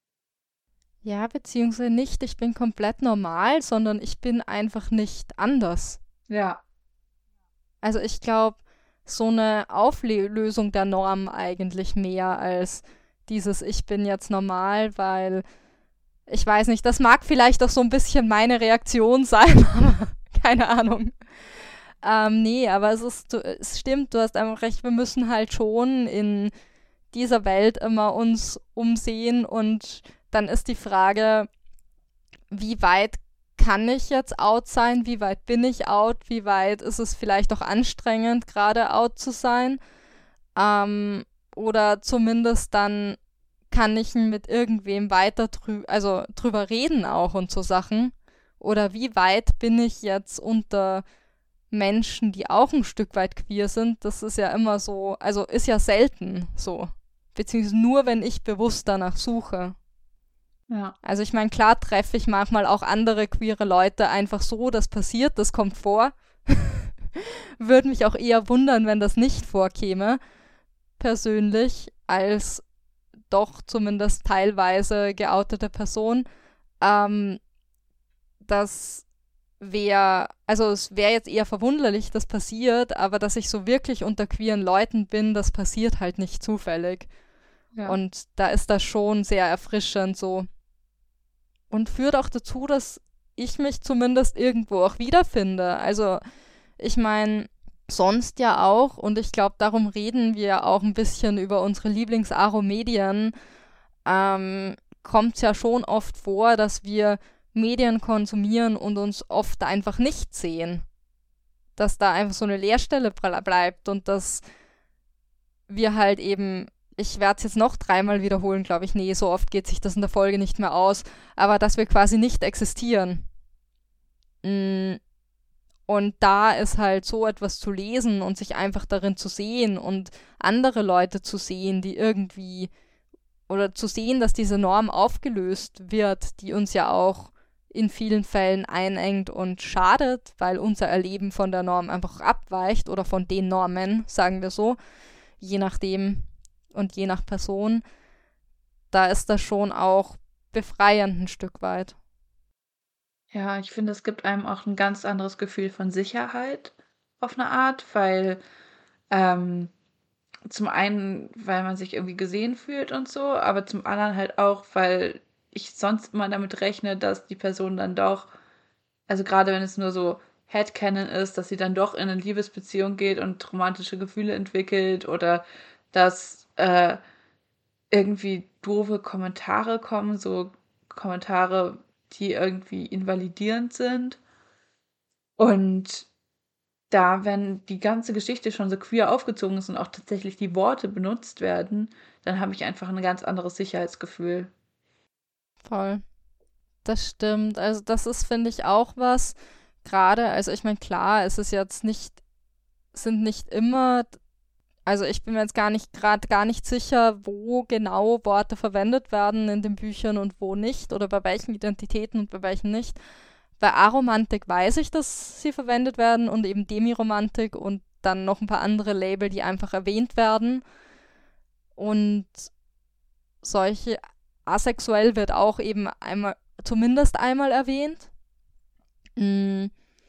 [SPEAKER 2] Ja, beziehungsweise nicht, ich bin komplett normal, sondern ich bin einfach nicht anders.
[SPEAKER 5] Ja,
[SPEAKER 2] Also ich glaube, so eine Auflösung der Norm eigentlich mehr als dieses Ich bin jetzt normal, weil ich weiß nicht, das mag vielleicht auch so ein bisschen meine Reaktion sein, aber keine Ahnung. Ähm, nee, aber es ist, du, es stimmt, du hast einfach recht, wir müssen halt schon in dieser Welt immer uns umsehen und dann ist die Frage, wie weit kann ich jetzt out sein? Wie weit bin ich out? Wie weit ist es vielleicht auch anstrengend, gerade out zu sein? Ähm, oder zumindest dann kann ich mit irgendwem weiter drü also drüber reden auch und so Sachen. Oder wie weit bin ich jetzt unter Menschen, die auch ein Stück weit queer sind? Das ist ja immer so, also ist ja selten so. Beziehungsweise nur, wenn ich bewusst danach suche.
[SPEAKER 5] ja.
[SPEAKER 2] Also ich meine, klar treffe ich manchmal auch andere queere Leute einfach so, das passiert, das kommt vor. Würde mich auch eher wundern, wenn das nicht vorkäme, persönlich, als doch zumindest teilweise geoutete Person. Ähm, das wäre, also es wäre jetzt eher verwunderlich, das passiert, aber dass ich so wirklich unter queeren Leuten bin, das passiert halt nicht zufällig.
[SPEAKER 5] Ja.
[SPEAKER 2] Und da ist das schon sehr erfrischend so. Und führt auch dazu, dass ich mich zumindest irgendwo auch wiederfinde. Also ich meine, sonst ja auch, und ich glaube, darum reden wir auch ein bisschen über unsere Lieblings-Aro-Medien, ähm, kommt es ja schon oft vor, dass wir Medien konsumieren und uns oft einfach nicht sehen. Dass da einfach so eine Leerstelle bleibt und dass wir halt eben, ich werde es jetzt noch dreimal wiederholen, glaube ich, nee, so oft geht sich das in der Folge nicht mehr aus, aber dass wir quasi nicht existieren. Und da ist halt so etwas zu lesen und sich einfach darin zu sehen und andere Leute zu sehen, die irgendwie, oder zu sehen, dass diese Norm aufgelöst wird, die uns ja auch in vielen Fällen einengt und schadet, weil unser Erleben von der Norm einfach abweicht oder von den Normen, sagen wir so, je nachdem und je nach Person, da ist das schon auch befreiend ein Stück weit.
[SPEAKER 5] Ja, ich finde, es gibt einem auch ein ganz anderes Gefühl von Sicherheit auf eine Art, weil ähm, zum einen, weil man sich irgendwie gesehen fühlt und so, aber zum anderen halt auch, weil ich sonst immer damit rechne, dass die Person dann doch, also gerade wenn es nur so Headcanon ist, dass sie dann doch in eine Liebesbeziehung geht und romantische Gefühle entwickelt oder dass äh, irgendwie doofe Kommentare kommen, so Kommentare, die irgendwie invalidierend sind. Und da, wenn die ganze Geschichte schon so queer aufgezogen ist und auch tatsächlich die Worte benutzt werden, dann habe ich einfach ein ganz anderes Sicherheitsgefühl.
[SPEAKER 2] Voll. Das stimmt. Also das ist, finde ich, auch was, gerade, also ich meine, klar, es ist jetzt nicht, sind nicht immer, also ich bin mir jetzt gar nicht, gerade gar nicht sicher, wo genau Worte verwendet werden in den Büchern und wo nicht oder bei welchen Identitäten und bei welchen nicht. Bei Aromantik weiß ich, dass sie verwendet werden und eben Demiromantik und dann noch ein paar andere Label, die einfach erwähnt werden. Und solche asexuell wird auch eben einmal, zumindest einmal erwähnt. Mm.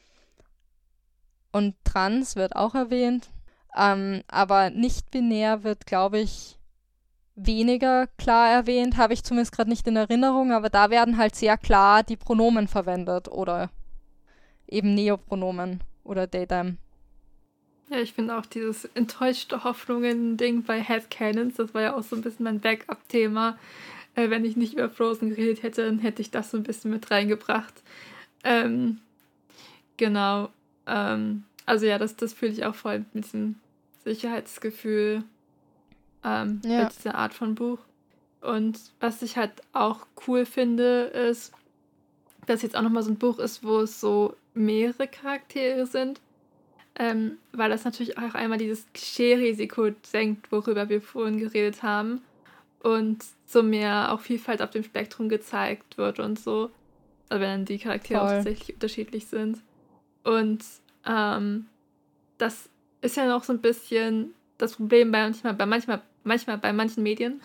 [SPEAKER 2] Und trans wird auch erwähnt. Ähm, aber nicht-binär wird, glaube ich, weniger klar erwähnt, habe ich zumindest gerade nicht in Erinnerung, aber da werden halt sehr klar die Pronomen verwendet oder eben Neopronomen oder they, them.
[SPEAKER 3] Ja, ich finde auch dieses enttäuschte Hoffnungen-Ding bei Headcanons, das war ja auch so ein bisschen mein Backup-Thema. Äh, wenn ich nicht über Frozen geredet hätte, dann hätte ich das so ein bisschen mit reingebracht. Ähm, genau. Ähm, also ja, das, das fühle ich auch voll mit diesem Sicherheitsgefühl ähm,
[SPEAKER 2] Ja.
[SPEAKER 3] mit dieser Art von Buch. Und was ich halt auch cool finde, ist, dass jetzt auch nochmal so ein Buch ist, wo es so mehrere Charaktere sind. Ähm, weil das natürlich auch einmal dieses Klischee-Risiko senkt, worüber wir vorhin geredet haben. Und so mehr auch Vielfalt auf dem Spektrum gezeigt wird und so. Also wenn die Charaktere auch
[SPEAKER 2] Voll.
[SPEAKER 3] tatsächlich unterschiedlich sind. Und ähm, das ist ja noch so ein bisschen das Problem bei manchmal, bei manchmal, manchmal bei manchen Medien,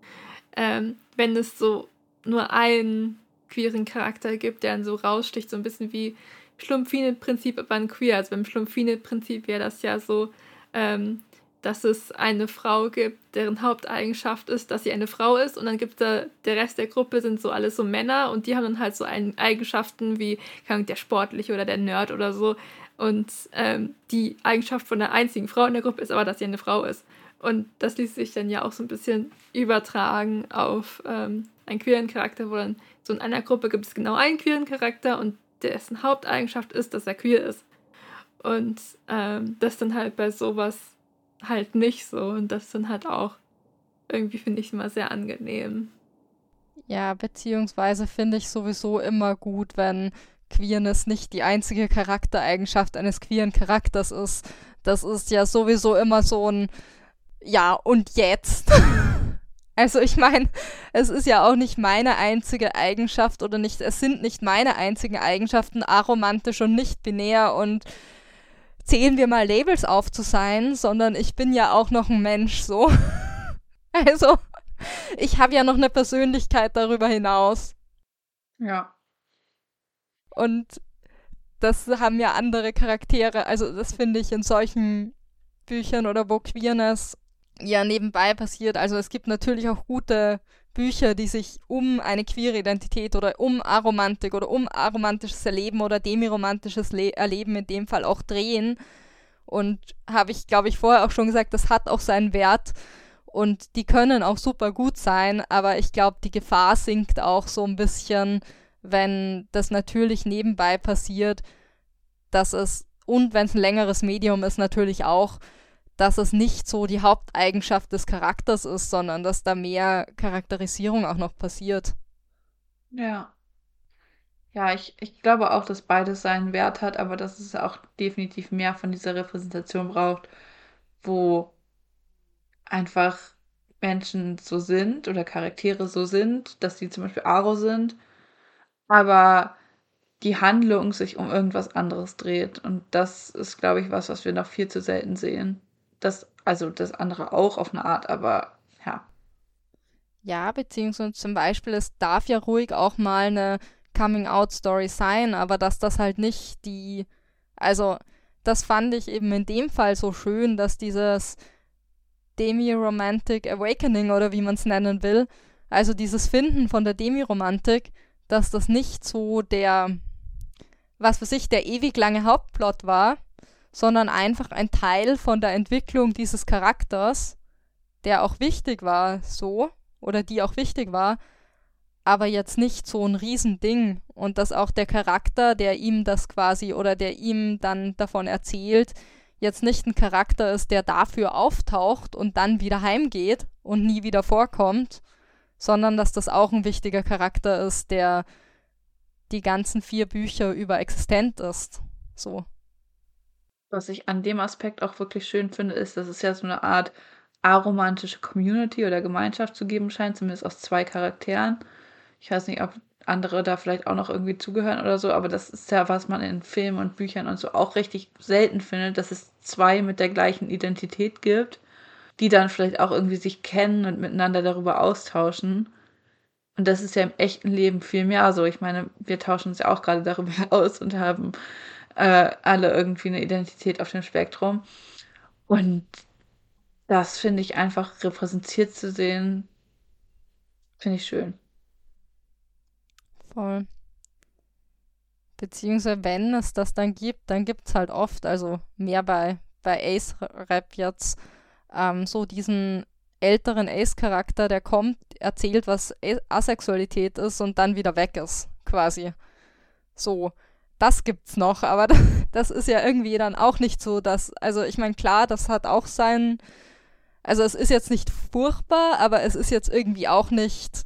[SPEAKER 3] ähm, wenn es so nur einen queeren Charakter gibt, der dann so raussticht, so ein bisschen wie Schlumpfine-Prinzip, aber ein queer. Also beim Schlumpfine-Prinzip wäre das ja so, ähm, dass es eine Frau gibt, deren Haupteigenschaft ist, dass sie eine Frau ist, und dann gibt es da, der Rest der Gruppe sind so alles so Männer und die haben dann halt so ein, Eigenschaften wie, keine Ahnung, der Sportliche oder der Nerd oder so. Und ähm, die Eigenschaft von der einzigen Frau in der Gruppe ist aber, dass sie eine Frau ist. Und das ließ sich dann ja auch so ein bisschen übertragen auf ähm, einen queeren Charakter, wo dann so in einer Gruppe gibt es genau einen queeren Charakter und dessen Haupteigenschaft ist, dass er queer ist. Und ähm, das dann halt bei sowas halt nicht so. Und das dann halt auch irgendwie, finde ich, immer sehr angenehm.
[SPEAKER 2] Ja, beziehungsweise finde ich sowieso immer gut, wenn Queerness nicht die einzige Charaktereigenschaft eines queeren Charakters ist. Das ist ja sowieso immer so ein Ja, und jetzt? Also ich meine, es ist ja auch nicht meine einzige Eigenschaft oder nicht, es sind nicht meine einzigen Eigenschaften, aromantisch und nicht binär und zählen wir mal Labels auf zu sein, sondern ich bin ja auch noch ein Mensch so. Also ich habe ja noch eine Persönlichkeit darüber hinaus.
[SPEAKER 5] Ja.
[SPEAKER 2] Und das haben ja andere Charaktere. Also das finde ich in solchen Büchern oder wo Queerness ja nebenbei passiert. Also es gibt natürlich auch gute Bücher, die sich um eine queere Identität oder um Aromantik oder um aromantisches Erleben oder demiromantisches Le- Erleben in dem Fall auch drehen. Und habe ich, glaube ich, vorher auch schon gesagt, das hat auch seinen Wert. Und die können auch super gut sein, aber ich glaube, die Gefahr sinkt auch so ein bisschen, wenn das natürlich nebenbei passiert, dass es, und wenn es ein längeres Medium ist, natürlich auch, dass es nicht so die Haupteigenschaft des Charakters ist, sondern dass da mehr Charakterisierung auch noch passiert.
[SPEAKER 5] Ja. Ja, ich, ich glaube auch, dass beides seinen Wert hat, aber dass es auch definitiv mehr von dieser Repräsentation braucht, wo einfach Menschen so sind oder Charaktere so sind, dass sie zum Beispiel Aro sind, aber die Handlung sich um irgendwas anderes dreht. Und das ist, glaube ich, was, was wir noch viel zu selten sehen. Das, also das andere auch auf eine Art, aber ja.
[SPEAKER 2] Ja, beziehungsweise zum Beispiel, es darf ja ruhig auch mal eine Coming-out-Story sein, aber dass das halt nicht die, also das fand ich eben in dem Fall so schön, dass dieses Demi-Romantic Awakening oder wie man es nennen will, also dieses Finden von der Demi-Romantik, dass das nicht so der, was weiß ich, der ewig lange Hauptplot war, sondern einfach ein Teil von der Entwicklung dieses Charakters, der auch wichtig war, so, oder die auch wichtig war, aber jetzt nicht so ein Riesending. Und dass auch der Charakter, der ihm das quasi, oder der ihm dann davon erzählt, jetzt nicht ein Charakter ist, der dafür auftaucht und dann wieder heimgeht und nie wieder vorkommt, sondern dass das auch ein wichtiger Charakter ist, der die ganzen vier Bücher über existent ist. So.
[SPEAKER 5] Was ich an dem Aspekt auch wirklich schön finde, ist, dass es ja so eine Art aromantische Community oder Gemeinschaft zu geben scheint, zumindest aus zwei Charakteren. Ich weiß nicht, ob andere da vielleicht auch noch irgendwie zugehören oder so, aber das ist ja, was man in Filmen und Büchern und so auch richtig selten findet, dass es zwei mit der gleichen Identität gibt, die dann vielleicht auch irgendwie sich kennen und miteinander darüber austauschen. Und das ist ja im echten Leben viel mehr so. Ich meine, wir tauschen uns ja auch gerade darüber aus und haben äh, alle irgendwie eine Identität auf dem Spektrum. Und das finde ich einfach repräsentiert zu sehen, finde ich schön.
[SPEAKER 2] Voll. Beziehungsweise wenn es das dann gibt, dann gibt es halt oft, also mehr bei, bei Ace-Rap jetzt, ähm, so diesen älteren Ace-Charakter, der kommt, erzählt, was Asexualität ist und dann wieder weg ist, quasi. So, das gibt's noch, aber das ist ja irgendwie dann auch nicht so, dass, also ich meine, klar, das hat auch sein, also es ist jetzt nicht furchtbar, aber es ist jetzt irgendwie auch nicht,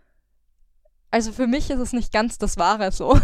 [SPEAKER 2] also für mich ist es nicht ganz das Wahre so.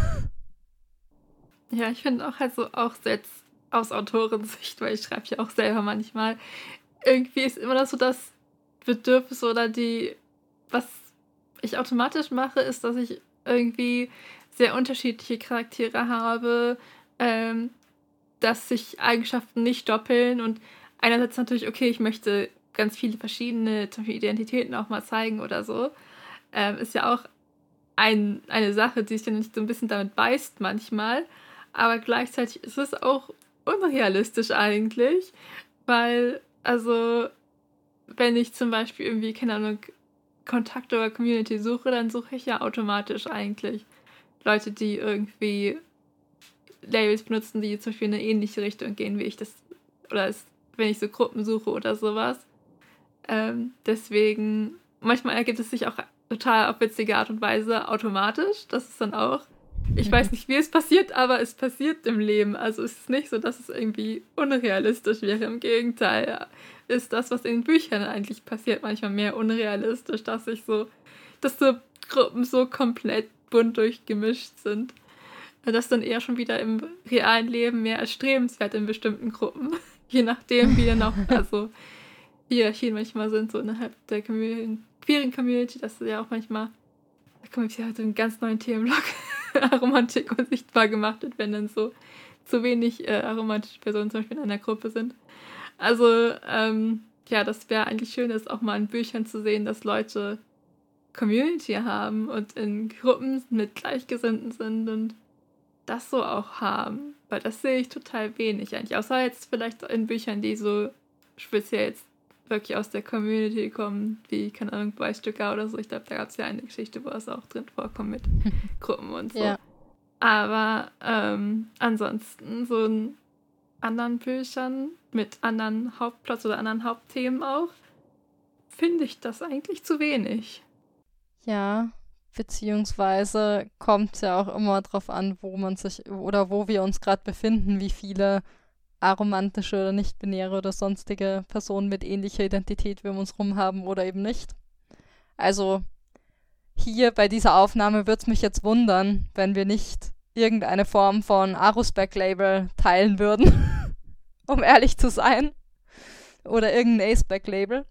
[SPEAKER 3] Ja, ich finde auch halt so, auch jetzt aus Autorensicht, weil ich schreibe ja auch selber manchmal, irgendwie ist immer noch so das Bedürfnis oder die, was ich automatisch mache, ist, dass ich irgendwie sehr unterschiedliche Charaktere habe, ähm, dass sich Eigenschaften nicht doppeln und einerseits natürlich, okay, ich möchte ganz viele verschiedene zum Beispiel Identitäten auch mal zeigen oder so, ähm, ist ja auch ein, eine Sache, die sich dann nicht so ein bisschen damit beißt manchmal, aber gleichzeitig ist es auch unrealistisch eigentlich, weil, also, wenn ich zum Beispiel irgendwie, keine Ahnung, Kontakte oder Community suche, dann suche ich ja automatisch eigentlich Leute, die irgendwie Labels benutzen, die zum Beispiel in eine ähnliche Richtung gehen, wie ich das, oder es, wenn ich so Gruppen suche oder sowas. Ähm, deswegen, manchmal ergibt es sich auch total auf witzige Art und Weise automatisch. Das ist dann auch, ich weiß nicht, wie es passiert, aber es passiert im Leben. Also es ist nicht so, dass es irgendwie unrealistisch wäre. Im Gegenteil ist das, was in Büchern eigentlich passiert, manchmal mehr unrealistisch, dass sich so, dass so Gruppen so komplett bunt durchgemischt sind. Das dann eher schon wieder im realen Leben mehr erstrebenswert in bestimmten Gruppen. Je nachdem, wie dann auch, also Hierarchien manchmal sind, so innerhalb der Community, queeren Community, dass ja auch manchmal, da kommt jetzt ja halt so einen ganz neuen Themenblock, Aromantik unsichtbar gemacht wird, wenn dann so zu wenig äh, aromantische Personen zum Beispiel in einer Gruppe sind. Also, ähm, ja, das wäre eigentlich schön, das auch mal in Büchern zu sehen, dass Leute Community haben und in Gruppen mit Gleichgesinnten sind und das so auch haben. Weil das sehe ich total wenig eigentlich. Außer jetzt vielleicht in Büchern, die so speziell jetzt wirklich aus der Community kommen, wie, keine Ahnung, Beistücker oder so. Ich glaube, da gab es ja eine Geschichte, wo es auch drin vorkommt mit Gruppen und so. Ja. Aber ähm, ansonsten so in anderen Büchern mit anderen Hauptplots oder anderen Hauptthemen auch, finde ich das eigentlich zu wenig.
[SPEAKER 2] Ja, beziehungsweise kommt es ja auch immer drauf an, wo man sich oder wo wir uns gerade befinden, wie viele aromantische oder nicht-binäre oder sonstige Personen mit ähnlicher Identität wir um uns rum haben oder eben nicht. Also hier bei dieser Aufnahme würde es mich jetzt wundern, wenn wir nicht irgendeine Form von Arusback-Label teilen würden, um ehrlich zu sein. Oder irgendein Aceback-Label.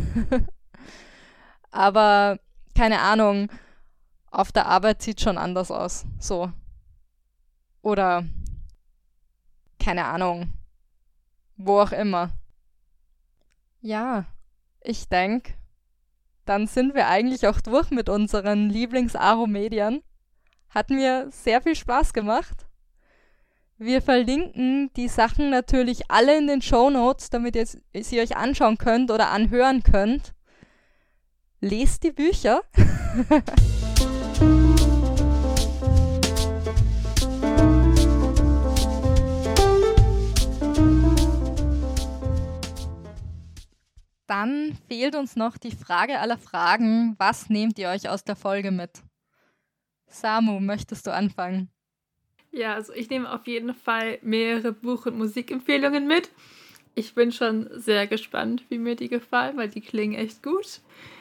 [SPEAKER 2] Aber keine Ahnung, auf der Arbeit sieht schon anders aus. So. Oder keine Ahnung. Wo auch immer. Ja, ich denke, dann sind wir eigentlich auch durch mit unseren Lieblings-Aro-Medien. Hat mir sehr viel Spaß gemacht. Wir verlinken die Sachen natürlich alle in den Shownotes, damit ihr sie euch anschauen könnt oder anhören könnt. Lest die Bücher. Dann fehlt uns noch die Frage aller Fragen. Was nehmt ihr euch aus der Folge mit? Samu, möchtest du anfangen?
[SPEAKER 3] Ja, also ich nehme auf jeden Fall mehrere Buch- und Musikempfehlungen mit. Ich bin schon sehr gespannt, wie mir die gefallen, weil die klingen echt gut.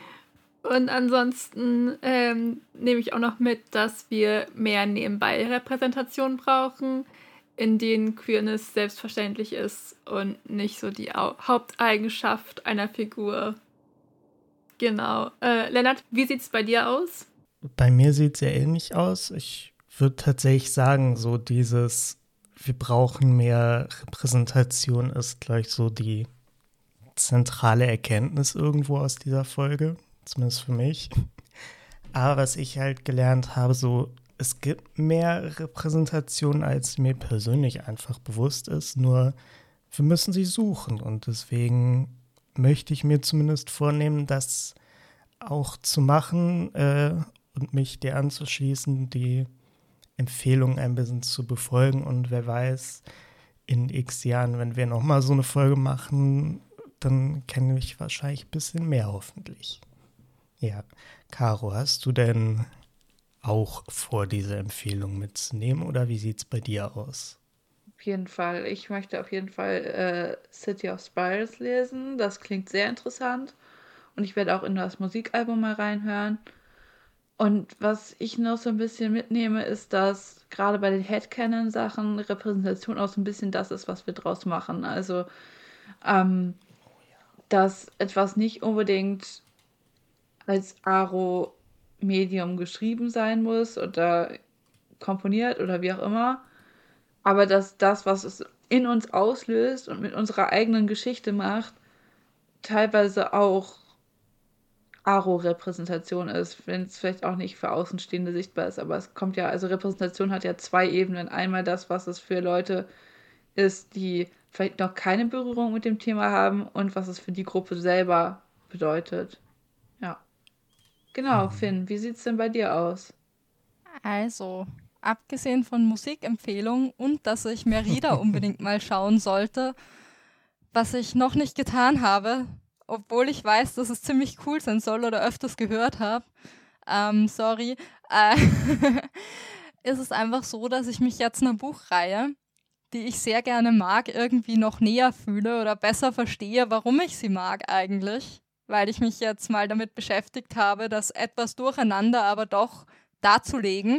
[SPEAKER 3] Und ansonsten ähm, nehme ich auch noch mit, dass wir mehr Nebenbei-Repräsentationen brauchen, in denen Queerness selbstverständlich ist und nicht so die Au- Haupteigenschaft einer Figur. Genau. Äh, Lennart, wie sieht es bei dir aus?
[SPEAKER 4] Bei mir sieht es ja ähnlich aus. Ich würde tatsächlich sagen, so dieses, wir brauchen mehr Repräsentation ist gleich so die zentrale Erkenntnis irgendwo aus dieser Folge, zumindest für mich. Aber was ich halt gelernt habe, so es gibt mehr Repräsentation, als mir persönlich einfach bewusst ist, nur wir müssen sie suchen und deswegen möchte ich mir zumindest vornehmen, das auch zu machen äh, und mich dir anzuschließen, die Empfehlungen ein bisschen zu befolgen und wer weiß, in x Jahren, wenn wir nochmal so eine Folge machen, dann kenne ich wahrscheinlich ein bisschen mehr hoffentlich. Ja, Caro, hast du denn auch vor, diese Empfehlung mitzunehmen oder wie sieht es bei dir aus?
[SPEAKER 5] Auf jeden Fall. Ich möchte auf jeden Fall äh, City of Spirals lesen. Das klingt sehr interessant. Und ich werde auch in das Musikalbum mal reinhören. Und was ich noch so ein bisschen mitnehme, ist, dass gerade bei den Headcanon-Sachen Repräsentation auch so ein bisschen das ist, was wir draus machen. Also, ähm, dass etwas nicht unbedingt als Aro-Medium geschrieben sein muss oder komponiert oder wie auch immer, aber dass das, was es in uns auslöst und mit unserer eigenen Geschichte macht, teilweise auch Aro-Repräsentation ist, wenn es vielleicht auch nicht für Außenstehende sichtbar ist, aber es kommt ja, also Repräsentation hat ja zwei Ebenen. Einmal das, was es für Leute ist, die vielleicht noch keine Berührung mit dem Thema haben und was es für die Gruppe selber bedeutet. Ja. Genau, Finn, wie sieht es denn bei dir aus?
[SPEAKER 2] Also, abgesehen von Musikempfehlungen und dass ich Merida unbedingt mal schauen sollte, was ich noch nicht getan habe, obwohl ich weiß, dass es ziemlich cool sein soll oder öfters gehört habe, ähm, sorry, äh, ist es einfach so, dass ich mich jetzt einer Buchreihe, die ich sehr gerne mag, irgendwie noch näher fühle oder besser verstehe, warum ich sie mag eigentlich, weil ich mich jetzt mal damit beschäftigt habe, das etwas durcheinander, aber doch darzulegen.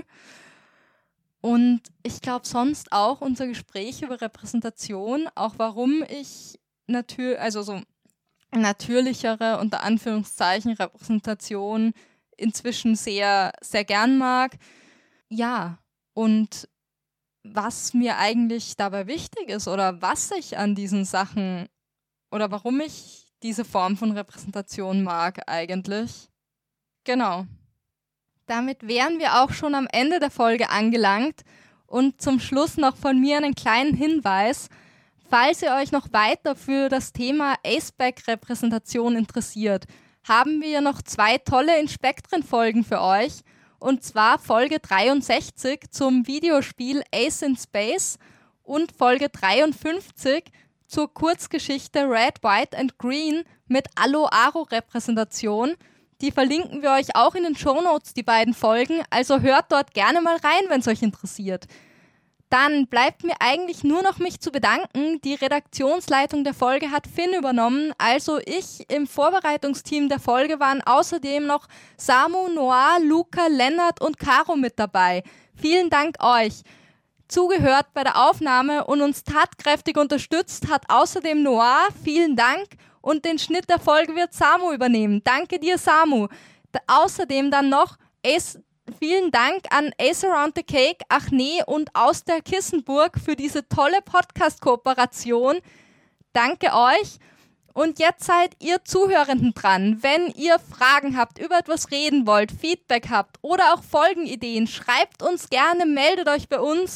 [SPEAKER 2] Und ich glaube sonst auch unser Gespräch über Repräsentation, auch warum ich natürlich, also so natürlichere, unter Anführungszeichen, Repräsentation inzwischen sehr, sehr gern mag. Ja, und was mir eigentlich dabei wichtig ist oder was ich an diesen Sachen oder warum ich diese Form von Repräsentation mag eigentlich. Genau. Damit wären wir auch schon am Ende der Folge angelangt und zum Schluss noch von mir einen kleinen Hinweis. Falls ihr euch noch weiter für das Thema Aceback-Repräsentation interessiert, haben wir noch zwei tolle Inspektren-Folgen für euch. Und zwar Folge dreiundsechzig zum Videospiel Ace in Space und Folge dreiundfünfzig zur Kurzgeschichte Red, White and Green mit Allo-Aro-Repräsentation. Die verlinken wir euch auch in den Shownotes, die beiden Folgen, also hört dort gerne mal rein, wenn es euch interessiert. Dann bleibt mir eigentlich nur noch mich zu bedanken. Die Redaktionsleitung der Folge hat Finn übernommen, also ich im Vorbereitungsteam der Folge waren außerdem noch Samu, Noah, Luca, Lennart und Caro mit dabei. Vielen Dank euch. Zugehört bei der Aufnahme und uns tatkräftig unterstützt hat außerdem Noah. Vielen Dank. Und den Schnitt der Folge wird Samu übernehmen. Danke dir, Samu. Da, außerdem dann noch Ace, vielen Dank an Ace Around the Cake, ach nee, und aus der Kissenburg für diese tolle Podcast-Kooperation. Danke euch. Und jetzt seid ihr Zuhörenden dran. Wenn ihr Fragen habt, über etwas reden wollt, Feedback habt oder auch Folgenideen, schreibt uns gerne, meldet euch bei uns.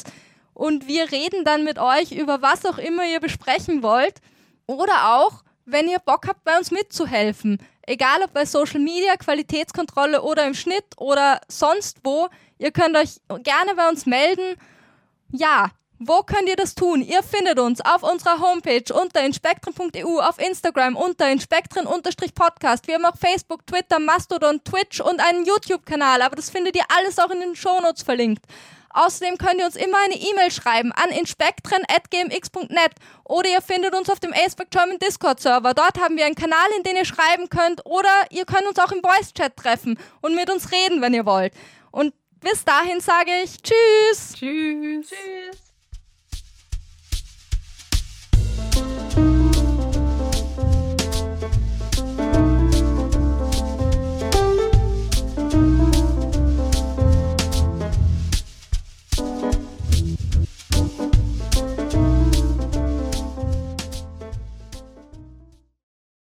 [SPEAKER 2] und wir reden dann mit euch über was auch immer ihr besprechen wollt. Oder auch, wenn ihr Bock habt, bei uns mitzuhelfen. Egal ob bei Social Media, Qualitätskontrolle oder im Schnitt oder sonst wo. Ihr könnt euch gerne bei uns melden. Ja, wo könnt ihr das tun? Ihr findet uns auf unserer Homepage unter inspektren punkt e u, auf Instagram unter inspektren-podcast. Wir haben auch Facebook, Twitter, Mastodon, Twitch und einen YouTube-Kanal, aber das findet ihr alles auch in den Shownotes verlinkt. Außerdem könnt ihr uns immer eine E-Mail schreiben an inspektren at g m x punkt net oder ihr findet uns auf dem Aceback German Discord-Server. Dort haben wir einen Kanal, in den ihr schreiben könnt, oder ihr könnt uns auch im Voice-Chat treffen und mit uns reden, wenn ihr wollt. Und bis dahin sage ich Tschüss!
[SPEAKER 3] Tschüss!
[SPEAKER 5] Tschüss!